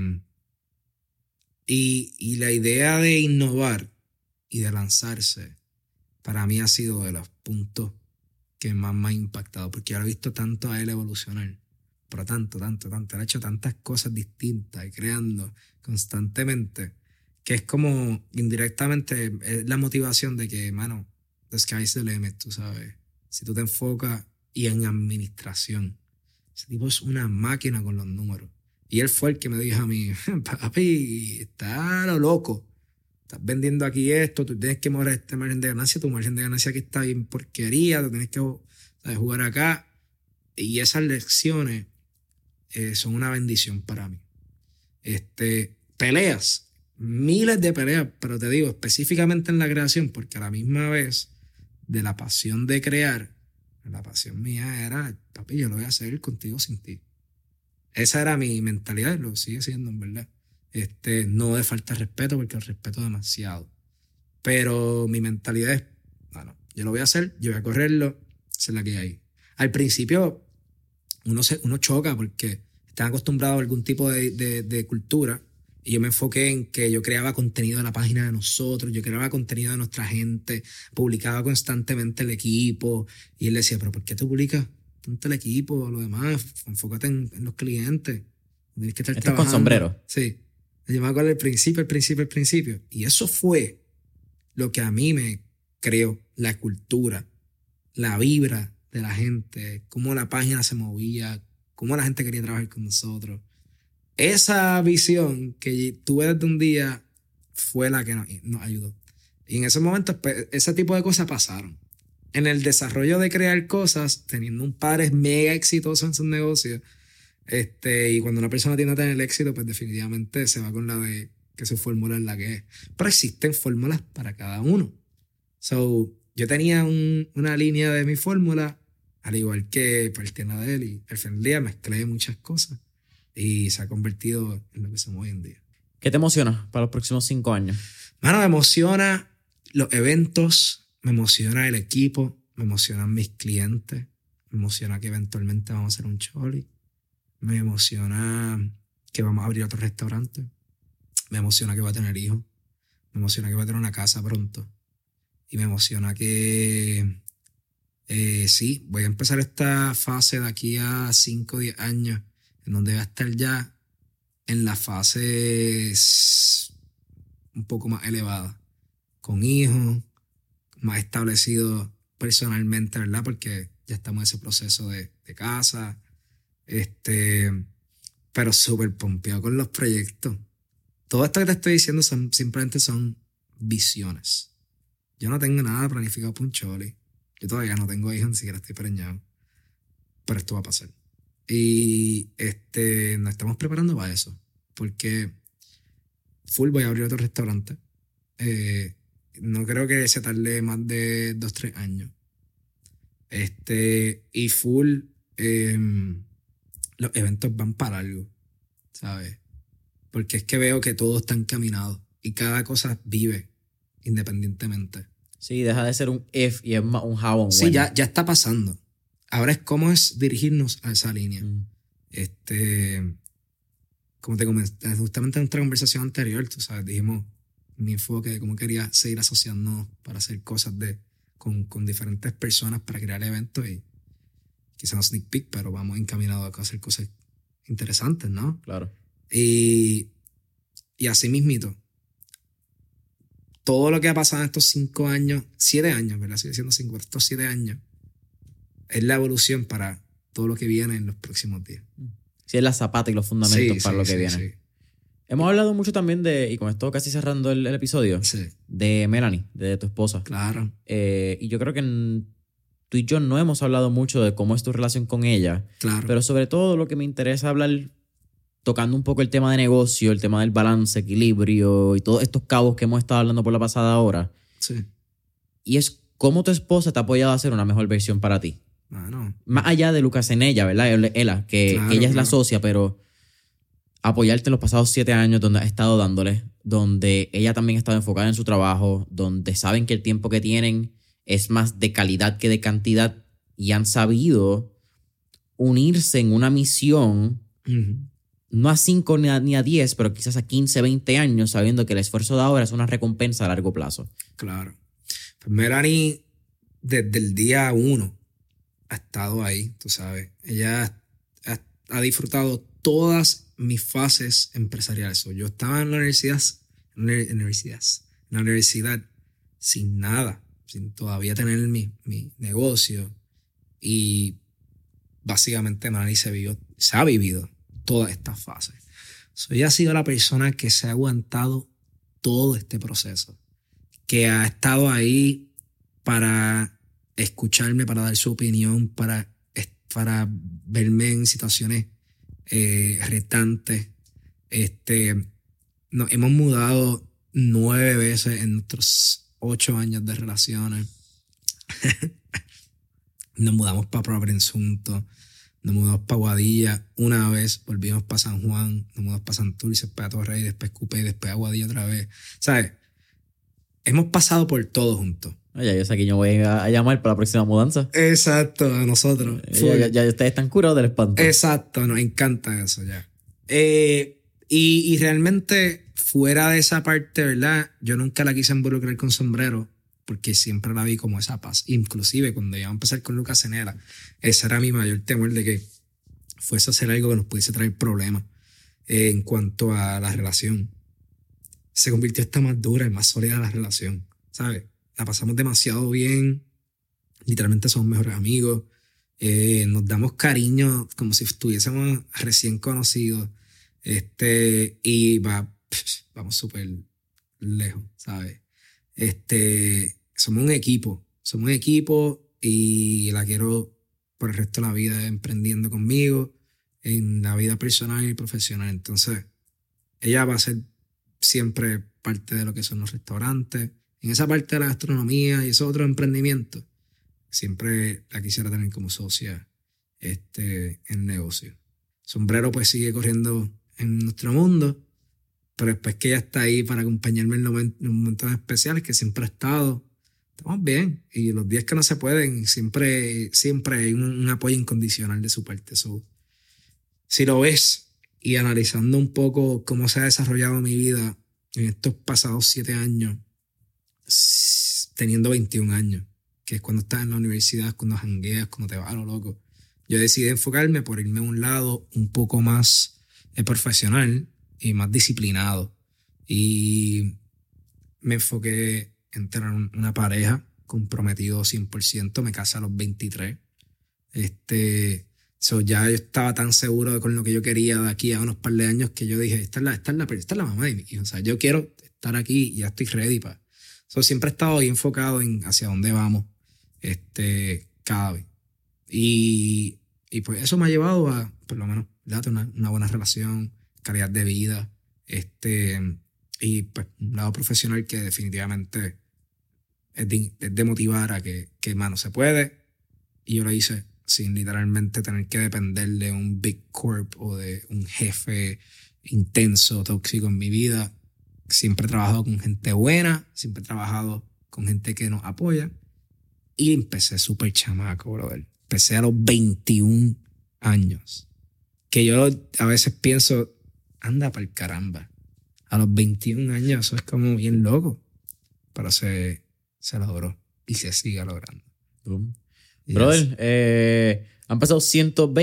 y, y la idea de innovar y de lanzarse, para mí ha sido de los puntos que más me ha impactado, porque yo lo he visto tanto a él evolucionar, pero tanto, tanto, tanto. Él ha hecho tantas cosas distintas y creando constantemente, que es como indirectamente es la motivación de que, mano, the sky's the limit, tú sabes. Si tú te enfocas y en administración, ese tipo es una máquina con los números. Y él fue el que me dijo a mí, papi, está lo loco. Estás vendiendo aquí esto, tú tienes que mover este margen de ganancia, tu margen de ganancia aquí está bien porquería, tú tienes que, ¿sabes?, jugar acá. Y esas lecciones eh, son una bendición para mí. Este, peleas, miles de peleas, pero te digo, específicamente en la creación, porque a la misma vez de la pasión de crear, la pasión mía era, papi, yo lo voy a hacer contigo sin ti. Esa era mi mentalidad, lo sigue siendo en verdad. Este, no de falta de respeto, porque lo respeto demasiado. Pero mi mentalidad es, bueno, yo lo voy a hacer, yo voy a correrlo, esa es la que hay. Al principio uno, se, uno choca porque están acostumbrados a algún tipo de, de, de cultura, y yo me enfoqué en que yo creaba contenido de la página de nosotros, yo creaba contenido de nuestra gente, publicaba constantemente el equipo, y él decía, pero ¿por qué tú publicas tanto el equipo, lo demás? Enfócate en, en los clientes. Tienes que estar ¿Estás trabajando. Con sombrero? Sí. Yo me acuerdo del principio, el principio, el principio. Y eso fue lo que a mí me creó la cultura, la vibra de la gente, cómo la página se movía, cómo la gente quería trabajar con nosotros. Esa visión que tuve desde un día fue la que nos, nos ayudó. Y en esos momentos, pues, ese tipo de cosas pasaron. En el desarrollo de crear cosas, teniendo un padre mega exitoso en sus negocios, este, y cuando una persona tiende a tener éxito, pues definitivamente se va con la de que su fórmula es la que es. Pero existen fórmulas para cada uno. So, yo tenía un, una línea de mi fórmula, al igual que partiendo de él, y al final del día mezclé muchas cosas y se ha convertido en lo que somos hoy en día. ¿Qué te emociona para los próximos cinco años? Mano, me emociona los eventos, me emociona el equipo, me emocionan mis clientes, me emociona que eventualmente vamos a hacer un choli, me emociona que vamos a abrir otro restaurante, me emociona que va a tener hijos, me emociona que va a tener una casa pronto, y me emociona que eh, sí, voy a empezar esta fase de aquí a cinco o diez años, en donde voy a estar ya en la fase un poco más elevada, con hijos, más establecido personalmente, ¿verdad? Porque ya estamos en ese proceso de, de casa, este, pero súper pompeado con los proyectos. Todo esto que te estoy diciendo son, simplemente son visiones. Yo no tengo nada planificado para un choli. Yo todavía no tengo hijos, ni siquiera estoy preñado. Pero esto va a pasar. Y este, nos estamos preparando para eso. Porque full voy a abrir otro restaurante. Eh, no creo que se tarde más de dos, tres años. Este, y full, eh, los eventos van para algo, ¿sabes? Porque es que veo que todo está encaminado y cada cosa vive independientemente. Sí, deja de ser un if y es más un how on Sí, when. ya, ya está pasando. Ahora es cómo es dirigirnos a esa línea. Mm. Este, como te comenté, justamente en nuestra conversación anterior, tú sabes, dijimos mi enfoque de cómo quería seguir asociándonos para hacer cosas de, con, con diferentes personas para crear eventos, y quizás no sneak peek, pero vamos encaminados a hacer cosas interesantes, ¿no? Claro. Y, y así mismito, todo lo que ha pasado en estos cinco años, siete años, ¿verdad? Sigue siendo cinco, estos siete años, es la evolución para todo lo que viene en los próximos días. Sí, es la zapata y los fundamentos sí, para sí, lo que sí, viene. Sí. Hemos hablado mucho también de, y con esto casi cerrando el, el episodio, sí. de Melanie, de tu esposa. Claro. Eh, y yo creo que en, tú y yo no hemos hablado mucho de cómo es tu relación con ella. Claro. Pero sobre todo lo que me interesa hablar, tocando un poco el tema de negocio, el tema del balance, equilibrio y todos estos cabos que hemos estado hablando por la pasada hora. Sí. Y es cómo tu esposa te ha apoyado a hacer una mejor versión para ti. Ah, no. Más allá de Lucas en ella, ¿verdad? Ella, que, claro, que ella es claro. la socia, pero apoyarte en los pasados siete años donde has estado dándole, donde ella también ha estado enfocada en su trabajo, donde saben que el tiempo que tienen es más de calidad que de cantidad y han sabido unirse en una misión, uh-huh. no a cinco ni a, ni a diez, pero quizás a quince, veinte años, sabiendo que el esfuerzo de ahora es una recompensa a largo plazo. Claro. Pues Melanie, desde el día uno, ha estado ahí, tú sabes. Ella ha, ha disfrutado todas mis fases empresariales. Yo estaba en la universidad, en la universidad, en la universidad sin nada, sin todavía tener mi, mi negocio. Y básicamente Melanie se, vivió, se ha vivido todas estas fases. So, ella ha sido la persona que se ha aguantado todo este proceso, que ha estado ahí para escucharme, para dar su opinión, para, para verme en situaciones eh, retantes. Este, nos hemos mudado nueve veces en nuestros ocho años de relaciones. Nos mudamos para Providence juntos, nos mudamos para Aguadilla una vez, volvimos para San Juan, nos mudamos para Santurce, después a Torrey, después Cupey, después a Aguadilla otra vez. ¿Sabes? Hemos pasado por todo juntos. Ya yo sé que yo voy a llamar para la próxima mudanza. Exacto, a nosotros. Ya, ya, ya ustedes están curados del espanto. Exacto, nos encanta eso ya. Eh, y, y realmente fuera de esa parte, ¿verdad? Yo nunca la quise involucrar con sombrero porque siempre la vi como esa paz. Inclusive cuando íbamos a empezar con Lucas Cenela, ese era mi mayor temor de que fuese a hacer algo que nos pudiese traer problemas eh, en cuanto a la relación. Se convirtió esta más dura y más sólida la relación, ¿sabes? La pasamos demasiado bien, literalmente somos mejores amigos, eh, nos damos cariño como si estuviésemos recién conocidos, este, y va, pff, vamos súper lejos, ¿sabes? Este, somos un equipo, somos un equipo y la quiero por el resto de la vida emprendiendo conmigo, en la vida personal y profesional. Entonces, ella va a ser siempre parte de lo que son los restaurantes. En esa parte de la gastronomía y esos otros emprendimientos, siempre la quisiera tener como socia este, en negocio. Sombrero pues sigue corriendo en nuestro mundo, pero después que ella está ahí para acompañarme en los momentos especiales que siempre ha estado, estamos bien. Y los días que no se pueden, siempre, siempre hay un, un apoyo incondicional de su parte. So, si lo ves y analizando un poco cómo se ha desarrollado mi vida en estos pasados siete años, teniendo veintiún años, que es cuando estás en la universidad, cuando jangueas, cuando te vas a lo loco, yo decidí enfocarme por irme a un lado un poco más eh, profesional y más disciplinado, y me enfoqué en tener una pareja comprometido cien por ciento. Me casé a los veintitrés. este So ya yo estaba tan seguro de con lo que yo quería de aquí a unos par de años que yo dije, esta es la, esta es la, esta es la mamá de mi hijo. O sea, yo quiero estar aquí y ya estoy ready para. So, siempre he estado ahí enfocado en hacia dónde vamos este, cada vez. Y, y pues eso me ha llevado a, por lo menos, date una, una buena relación, calidad de vida, este, y pues un lado profesional que definitivamente es de, es de motivar a que, que, mano, se puede. Y yo lo hice sin literalmente tener que depender de un big corp o de un jefe intenso, tóxico en mi vida. Siempre he trabajado con gente buena, siempre he trabajado con gente que nos apoya. Y empecé súper chamaco, brother. Empecé a los veintiún años. Que yo a veces pienso, anda pa'l caramba. A los veintiún años eso es como bien loco. Pero se, se logró y se sigue logrando. Boom. Brother, yes. eh, han pasado ciento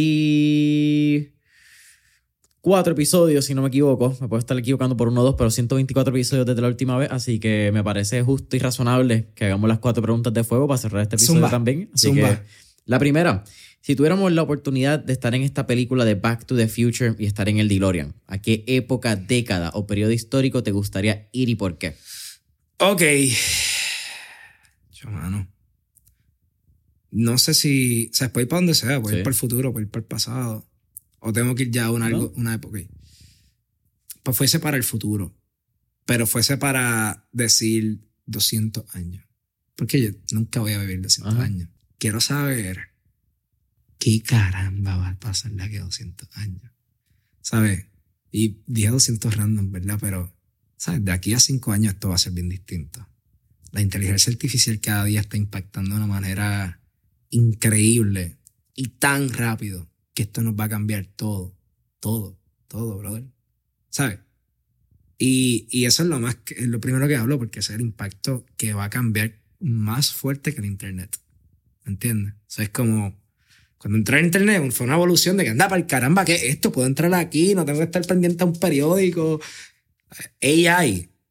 veinticuatro episodios, si no me equivoco. Me puedo estar equivocando por uno o dos, pero ciento veinticuatro episodios desde la última vez. Así que me parece justo y razonable que hagamos las cuatro preguntas de fuego para cerrar este episodio Zumba. también. Así Zumba. que la primera, si tuviéramos la oportunidad de estar en esta película de Back to the Future y estar en el DeLorean, ¿a qué época, década o periodo histórico te gustaría ir y por qué? Ok. Yo, mano. No sé si... O sea, puedo ir para donde sea. Puedo sí. ir para el futuro, puedo ir para el pasado. O tengo que ir ya a una, ¿no? una época. Pues fuese para el futuro. Pero fuese para decir doscientos años. Porque yo nunca voy a vivir doscientos Ajá. años. Quiero saber qué caramba va a pasar de aquí a doscientos años. ¿Sabes? Y dije doscientos random, ¿verdad? Pero, ¿sabes? De aquí a cinco años esto va a ser bien distinto. La inteligencia artificial cada día está impactando de una manera increíble y tan rápido que esto nos va a cambiar todo, todo, todo, brother. ¿Sabes? Y, y eso es lo, más que, lo primero que hablo, porque ese es el impacto que va a cambiar más fuerte que el internet. ¿Me entiendes? O sea, es como cuando entré en internet fue una evolución de que anda para el caramba, ¿qué es esto? Puedo entrar aquí, no tengo que estar pendiente a un periódico. A I. A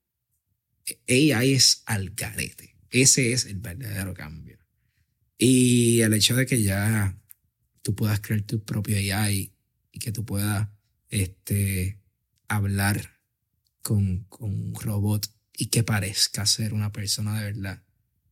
I es al garete. Ese es el verdadero cambio. Y el hecho de que ya tú puedas crear tu propio A I y que tú puedas este, hablar con, con un robot y que parezca ser una persona de verdad.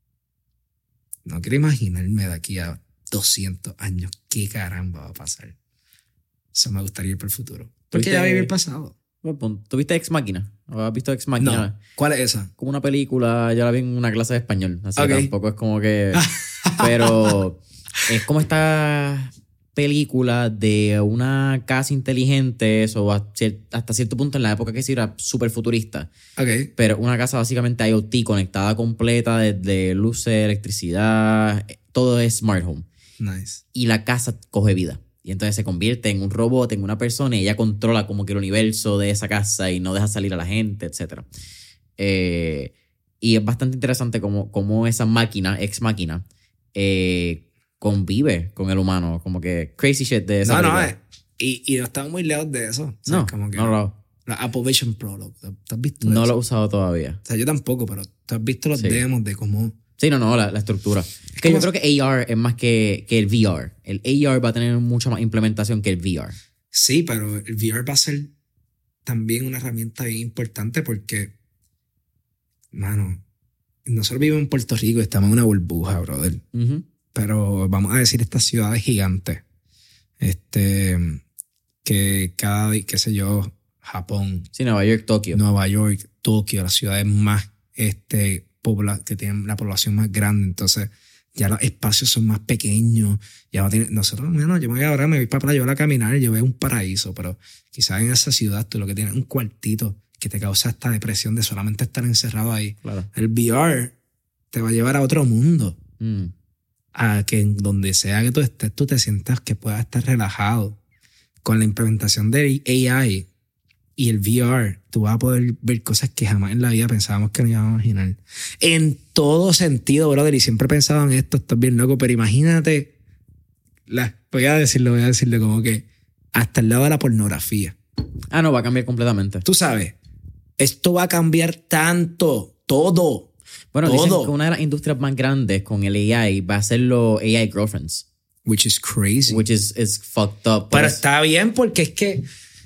No quiero imaginarme de aquí a doscientos años qué caramba va a pasar. Eso me gustaría ir por el futuro. Porque ya viví el pasado. ¿Tuviste Ex Máquina? ¿O has visto Ex Máquina? No. ¿Cuál es esa? Como una película, yo la vi en una clase de español. Así okay. que tampoco es como que... Pero es como esta película de una casa inteligente, eso hasta cierto punto en la época que sí era súper futurista. Okay. Pero una casa básicamente I O T conectada completa desde luces, electricidad, todo es smart home. Nice. Y la casa coge vida. Y entonces se convierte en un robot, en una persona, y ella controla como que el universo de esa casa y no deja salir a la gente, etcétera. Eh, y es bastante interesante cómo, cómo esa máquina, ex máquina, eh, convive con el humano. Como que crazy shit de esa No, película. no, eh. y, y no estamos muy lejos de eso. O sea, No, como que no lo la Apple Vision Pro, ¿lo, ¿tú has visto No eso? lo he usado todavía. O sea, yo tampoco, pero tú has visto los Sí. demos de cómo... Sí, no, no, la, la estructura. Es que yo creo que A R es más que, que el V R. El A R va a tener mucha más implementación que el V R. Sí, pero el V R va a ser también una herramienta bien importante porque, mano, nosotros vivimos en Puerto Rico y estamos en una burbuja, brother. Uh-huh. Pero vamos a decir estas ciudades gigantes. Este, que cada, qué sé yo, Japón. Sí, Nueva York, Tokio. Nueva York, Tokio, las ciudades más, este, pobla, que tienen la población más grande. Entonces, ya los espacios son más pequeños. Ya no tiene, nosotros, bueno, yo me voy ahora, me voy para playa, yo voy a caminar, yo veo un paraíso, pero quizás en esa ciudad tú lo que tienes es un cuartito que te causa esta depresión de solamente estar encerrado ahí. Claro. El V R te va a llevar a otro mundo. Mm. A que en donde sea que tú estés, tú te sientas que puedas estar relajado. Con la implementación de A I y el V R, tú vas a poder ver cosas que jamás en la vida pensábamos que no íbamos a imaginar. En todo sentido, brother, y siempre he pensado en esto, esto es bien loco, pero imagínate, la, voy a decirlo, voy a decirlo como que hasta el lado de la pornografía. Ah, no, va a cambiar completamente. Tú sabes, esto va a cambiar tanto, todo. Bueno, todo. dicen que una de las industrias más grandes con el A I va a ser los A I girlfriends. Which is crazy. Which is, is fucked up. Pero pues. está bien porque es que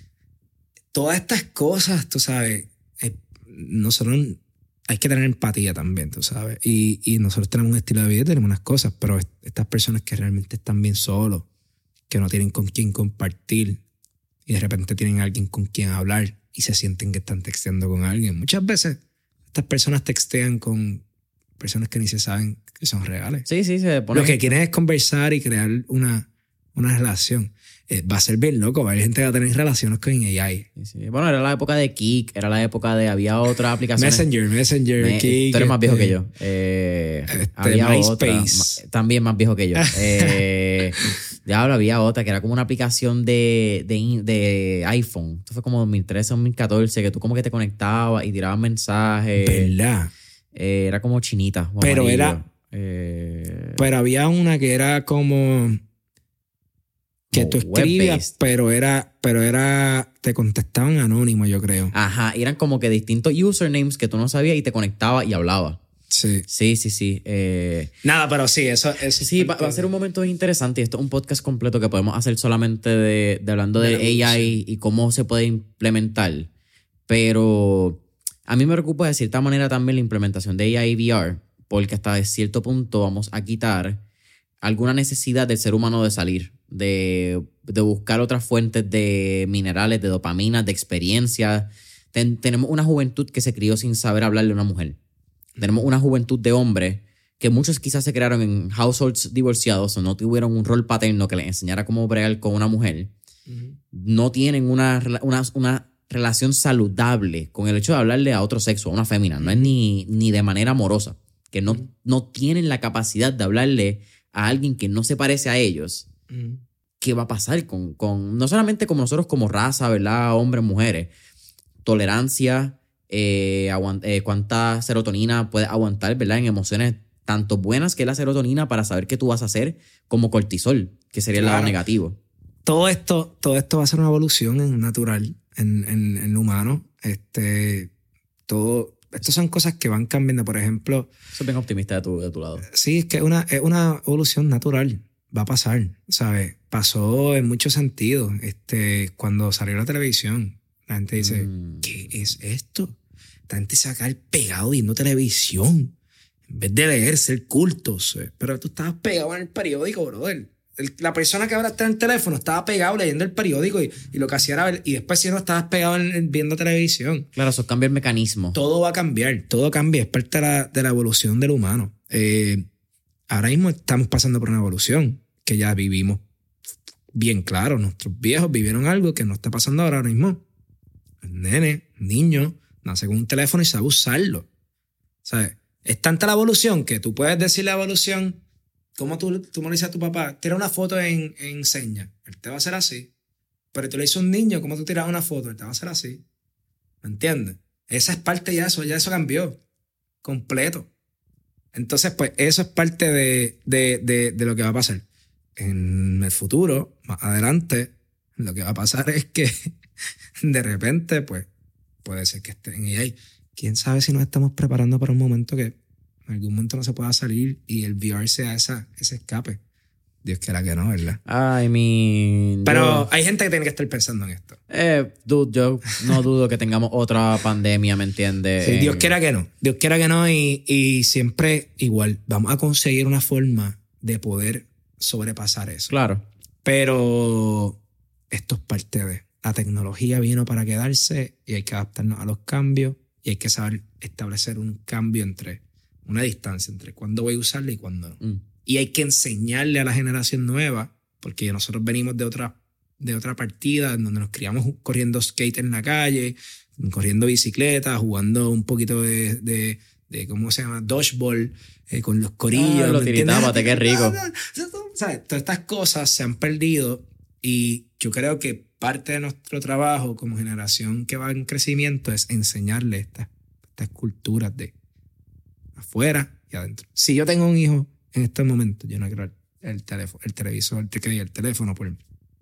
todas estas cosas, tú sabes, eh, nosotros hay que tener empatía también, tú sabes. Y, y nosotros tenemos un estilo de vida y tenemos unas cosas, pero estas personas que realmente están bien solos, que no tienen con quién compartir y de repente tienen a alguien con quien hablar y se sienten que están texteando con alguien. Muchas veces estas personas textean con personas que ni se saben que son reales. Sí, sí, se pone. Lo que quieren es conversar y crear una, una relación. Eh, va a ser bien loco, va a haber gente que va a tener relaciones con A I. Sí, sí. Bueno, era la época de Kik, era la época de... Había otra aplicación. Messenger, Messenger, Me, Kik. Tú eres más viejo este, que yo. Eh, este, había MySpace. otra, ma, también más viejo que yo. Eh, diablo, había otra que era como una aplicación de, de, de iPhone. Esto fue como dos mil trece, dos mil catorce, que tú como que te conectabas y tirabas mensajes. ¿Verdad? Eh, era como chinita. Pero amarillo. era... Eh, pero había una que era como... que tú escribías, pero era, pero era, te contestaban anónimo, yo creo. Ajá, eran como que distintos usernames que tú no sabías y te conectaba y hablaba. Sí. Sí, sí, sí. Eh, Nada, pero sí, eso es... sí, va, va a ser un momento interesante y esto es un podcast completo que podemos hacer solamente de, de hablando de, de A I y cómo se puede implementar. Pero a mí me preocupa de cierta manera también la implementación de A I y V R, porque hasta cierto punto vamos a quitar alguna necesidad del ser humano de salir, de, de buscar otras fuentes de minerales, de dopamina, de experiencia. Ten, tenemos una juventud que se crió sin saber hablarle a una mujer. Tenemos una juventud de hombres que muchos quizás se criaron en households divorciados o no tuvieron un rol paterno que les enseñara cómo bregar con una mujer. Uh-huh. No tienen una, una, una relación saludable con el hecho de hablarle a otro sexo, a una fémina. No es ni, ni de manera amorosa. Que no, no tienen la capacidad de hablarle a alguien que no se parece a ellos. Mm. ¿Qué va a pasar con, con no solamente como nosotros como raza, ¿verdad? Hombres, mujeres. Tolerancia, eh, aguant- eh, cuánta serotonina puedes aguantar, ¿verdad? En emociones tanto buenas que es la serotonina para saber qué tú vas a hacer, como cortisol, que sería el Claro. lado negativo. Todo esto, todo esto va a ser una evolución en natural en, en, en lo humano. Este, todo, estas son cosas que van cambiando. Por ejemplo, Eso es bien optimista de tu, de tu lado. sí, es que es una, es una evolución natural. Va a pasar, ¿sabes? Pasó en muchos sentidos. Este, cuando salió la televisión, la gente dice, Mm. ¿qué es esto? La gente se va a caer pegado viendo televisión. En vez de leer, ser cultos. eh. Pero tú estabas pegado en el periódico, brother. El- la persona que ahora está en el teléfono estaba pegado leyendo el periódico y, y lo que hacía era ver, y después si no estabas pegado en- en viendo televisión. Claro, eso cambia el mecanismo. Todo va a cambiar, todo cambia, es parte de la, de la evolución del humano. Eh, ahora mismo estamos pasando por una evolución que ya vivimos bien claro. Nuestros viejos vivieron algo que no está pasando ahora mismo. El nene, niño, nace con un teléfono y sabe usarlo. ¿Sabes? Es tanta la evolución que tú puedes decir la evolución, como tú, tú me lo dices a tu papá, tira una foto en, en seña. Él te va a hacer así. Pero tú le dices a un niño, ¿cómo tú tiras una foto? Él te va a hacer así. ¿Me entiendes? Esa es parte ya, eso ya eso cambió. Completo. Entonces, pues, eso es parte de, de, de, de lo que va a pasar. En el futuro, más adelante, lo que va a pasar es que de repente, pues, puede ser que estén en A I. ¿Quién sabe si nos estamos preparando para un momento que en algún momento no se pueda salir y el V R sea esa, ese escape? Dios quiera que no, ¿verdad? I mean... Pero yo- hay gente que tiene que estar pensando en esto. Eh, dude, yo no dudo que tengamos otra pandemia, ¿me entiendes? Sí, Dios En- quiera que no. Dios quiera que no y, y siempre igual. Vamos a conseguir una forma de poder sobrepasar eso. Claro. Pero esto es parte de... La tecnología vino para quedarse y hay que adaptarnos a los cambios y hay que saber establecer un cambio entre... Una distancia entre cuándo voy a usarla y cuándo no. Mm. Y hay que enseñarle a la generación nueva, porque nosotros venimos de otra, de otra partida en donde nos criamos corriendo skate en la calle, corriendo bicicleta, jugando un poquito de, de, de ¿cómo se llama? Dodgeball, eh, con los corillos. Ah, los ¿me entiendes? tiritápate, qué rico. ¿Sabes? Todas estas cosas se han perdido y yo creo que parte de nuestro trabajo como generación que va en crecimiento es enseñarle estas, estas culturas de afuera y adentro. Si yo tengo un hijo en este momento, yo no quiero el, el teléfono, el televisor, el, el teléfono por,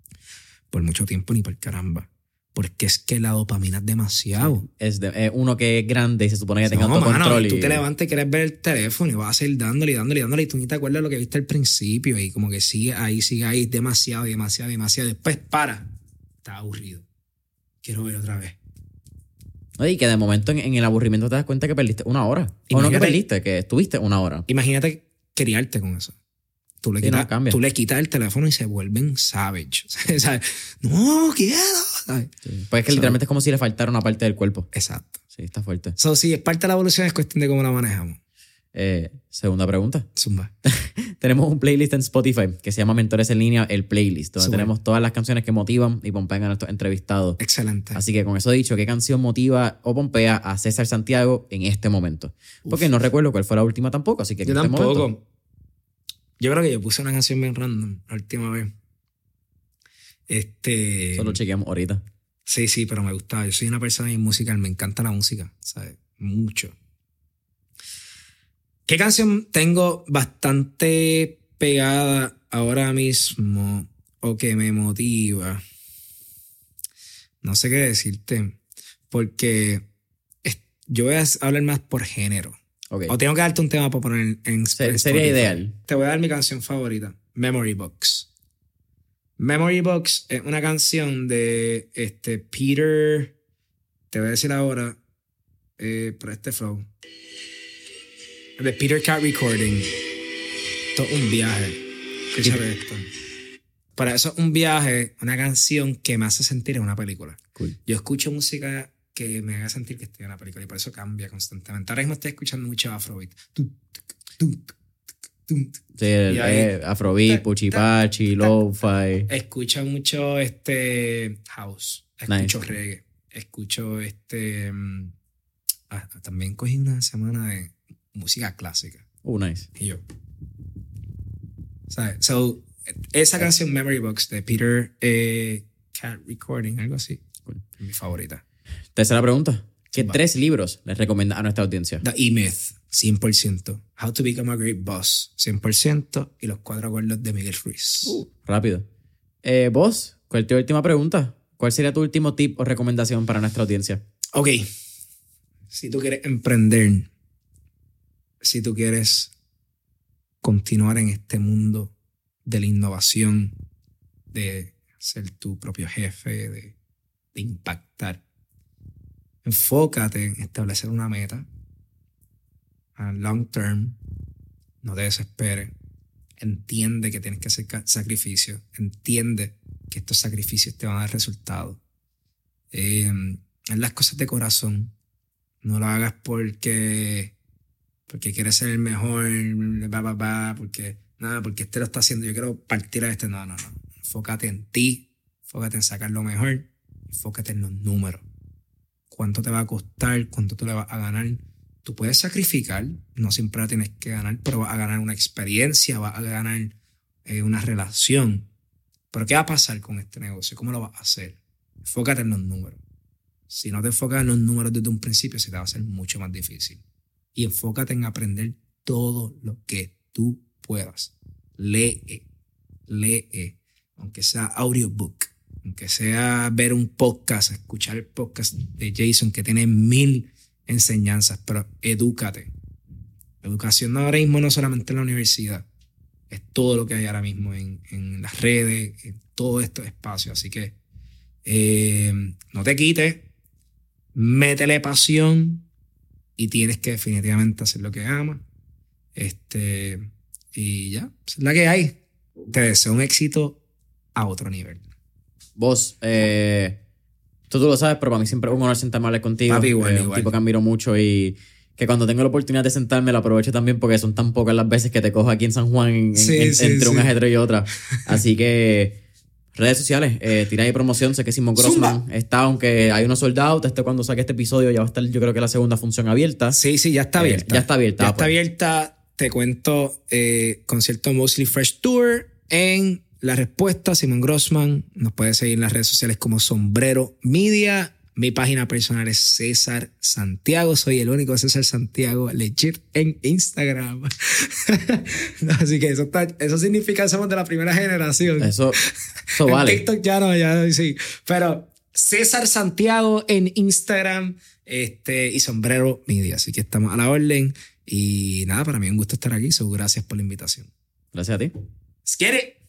por mucho tiempo ni por caramba. Porque es que la dopamina es demasiado. Es de- eh, uno que es grande y se supone que tenga No, mano, autocontrol. y tú y- te levantas y quieres ver el teléfono y vas a seguir dándole y dándole y dándole y tú ni te acuerdas de lo que viste al principio y como que sigue ahí, sigue ahí, demasiado, demasiado, demasiado. Después para. Está aburrido. Quiero ver otra vez. Oye, y que de momento en, en el aburrimiento te das cuenta que perdiste una hora. O no que Imagínate- perdiste, que estuviste una hora. Imagínate criarte con eso. Tú le, Sí, quitas, no, cambia. tú le quitas el teléfono y se vuelven savage. ¿Sabes? No, quiero. ¿Sabes? Sí. Pues es que So- literalmente es como si le faltara una parte del cuerpo. Exacto. Sí, está fuerte. So, sí, es parte de la evolución, es cuestión de cómo la manejamos. Eh, segunda pregunta. Zumba. Tenemos un playlist en Spotify que se llama Mentores en Línea, el playlist, donde Súper. tenemos todas las canciones que motivan y pompean a nuestros entrevistados. Excelente. Así que con eso dicho, ¿qué canción motiva o pompea a César Santiago en este momento? Porque no recuerdo cuál fue la última tampoco, así que en Yo este tampoco. momento... Yo creo que yo puse una canción bien random la última vez. Este. Solo chequeamos ahorita. Sí, sí, pero me gustaba. Yo soy una persona bien musical, me encanta la música, ¿sabes? Mucho. ¿Qué canción tengo bastante pegada ahora mismo o que me motiva? No sé qué decirte, porque es- yo voy a hablar más por género. Ok. O tengo que darte un tema para poner en Se- en sería Spotify. ideal. Te voy a dar mi canción favorita, Memory Box. Memory Box es una canción de este Peter. Te voy a decir ahora, eh, por este flow. De Peter Cat Recording. Esto es un viaje. Escúchame esto. Para eso es un viaje, una canción que me hace sentir en una película. Cool. Yo escucho música que me haga sentir que estoy en la película y por eso cambia constantemente. Ahora mismo estoy escuchando mucho Afrobeat. Tum, tuc, tum, tuc, tum, tuc. Sí, el, Y ahí- eh, Afrobeat, Puchipachi, Lo-Fi. Escucho mucho este house. Escucho Nice. reggae. escucho este... Ah, también cogí una semana de música clásica. Oh, nice. Y yo... ¿Sabes? So, esa canción Memory Box de Peter eh, Cat Recording, algo así, cool. Es mi favorita. Tercera pregunta. ¿Qué Va. tres libros les recomienda a nuestra audiencia? The E-Myth, cien por ciento. How to Become a Great Boss, cien por ciento. Y Los Cuatro Acuerdos de Miguel Ruiz. Uh, rápido. Eh, vos, ¿cuál es tu última pregunta? ¿Cuál sería tu último tip o recomendación para nuestra audiencia? Ok. Si tú quieres emprender, si tú quieres continuar en este mundo de la innovación, de ser tu propio jefe, de, de impactar, enfócate en establecer una meta a long term. No te desesperes. Entiende que tienes que hacer sacrificios. Entiende que estos sacrificios te van a dar resultados. Eh, haz las cosas de corazón. No lo hagas porque, porque quieres ser el mejor, bla, bla, bla, porque, nada, porque este lo está haciendo, yo quiero partir a este. No, no, no. Enfócate en ti. Enfócate en sacar lo mejor. Enfócate en los números. ¿Cuánto te va a costar? ¿Cuánto tú le vas a ganar? Tú puedes sacrificar, no siempre la tienes que ganar, pero vas a ganar una experiencia, vas a ganar eh, una relación. Pero ¿qué va a pasar con este negocio? ¿Cómo lo vas a hacer? Enfócate en los números. Si no te enfocas en los números desde un principio, se te va a hacer mucho más difícil. Y enfócate en aprender todo lo que tú puedas. Lee, lee, aunque sea audiobook, aunque sea ver un podcast, escuchar el podcast de Jason que tiene mil enseñanzas, pero edúcate. Educación ahora mismo no solamente en la universidad, es todo lo que hay ahora mismo en, en las redes, en todos estos espacios. Así que eh, no te quites, métele pasión y tienes que definitivamente hacer lo que amas. Este, y ya, es la que hay. Te deseo un éxito a otro nivel. Vos, eh, tú, tú lo sabes, pero para mí siempre es un honor sentarme a hablar contigo. Papi, igual, eh, igual. Un tipo que admiro mucho y que cuando tengo la oportunidad de sentarme lo aprovecho también porque son tan pocas las veces que te cojo aquí en San Juan en, sí, en, sí, entre sí. un ajedrez y otra. Así que redes sociales, eh, tira ahí promoción. Sé que Simón Grossman Zumba. Está, aunque hay unos soldados. Este, cuando saque este episodio ya va a estar, yo creo que la segunda función abierta. Sí, sí, ya está abierta. Eh, ya está abierta. Ya ah, está pues. abierta. Te cuento, eh, concierto Mostly Fresh Tour en La Respuesta, Simón Grossman. Nos puedes seguir en las redes sociales como Sombrero Media. Mi página personal es César Santiago. Soy el único César Santiago legit en Instagram. Así que eso, está, eso significa que somos de la primera generación. Eso, eso vale. En TikTok ya no, ya sí. Pero César Santiago en Instagram este, y Sombrero Media. Así que estamos a la orden. Y nada, para mí es un gusto estar aquí. So, gracias por la invitación. Gracias a ti. Let's get it.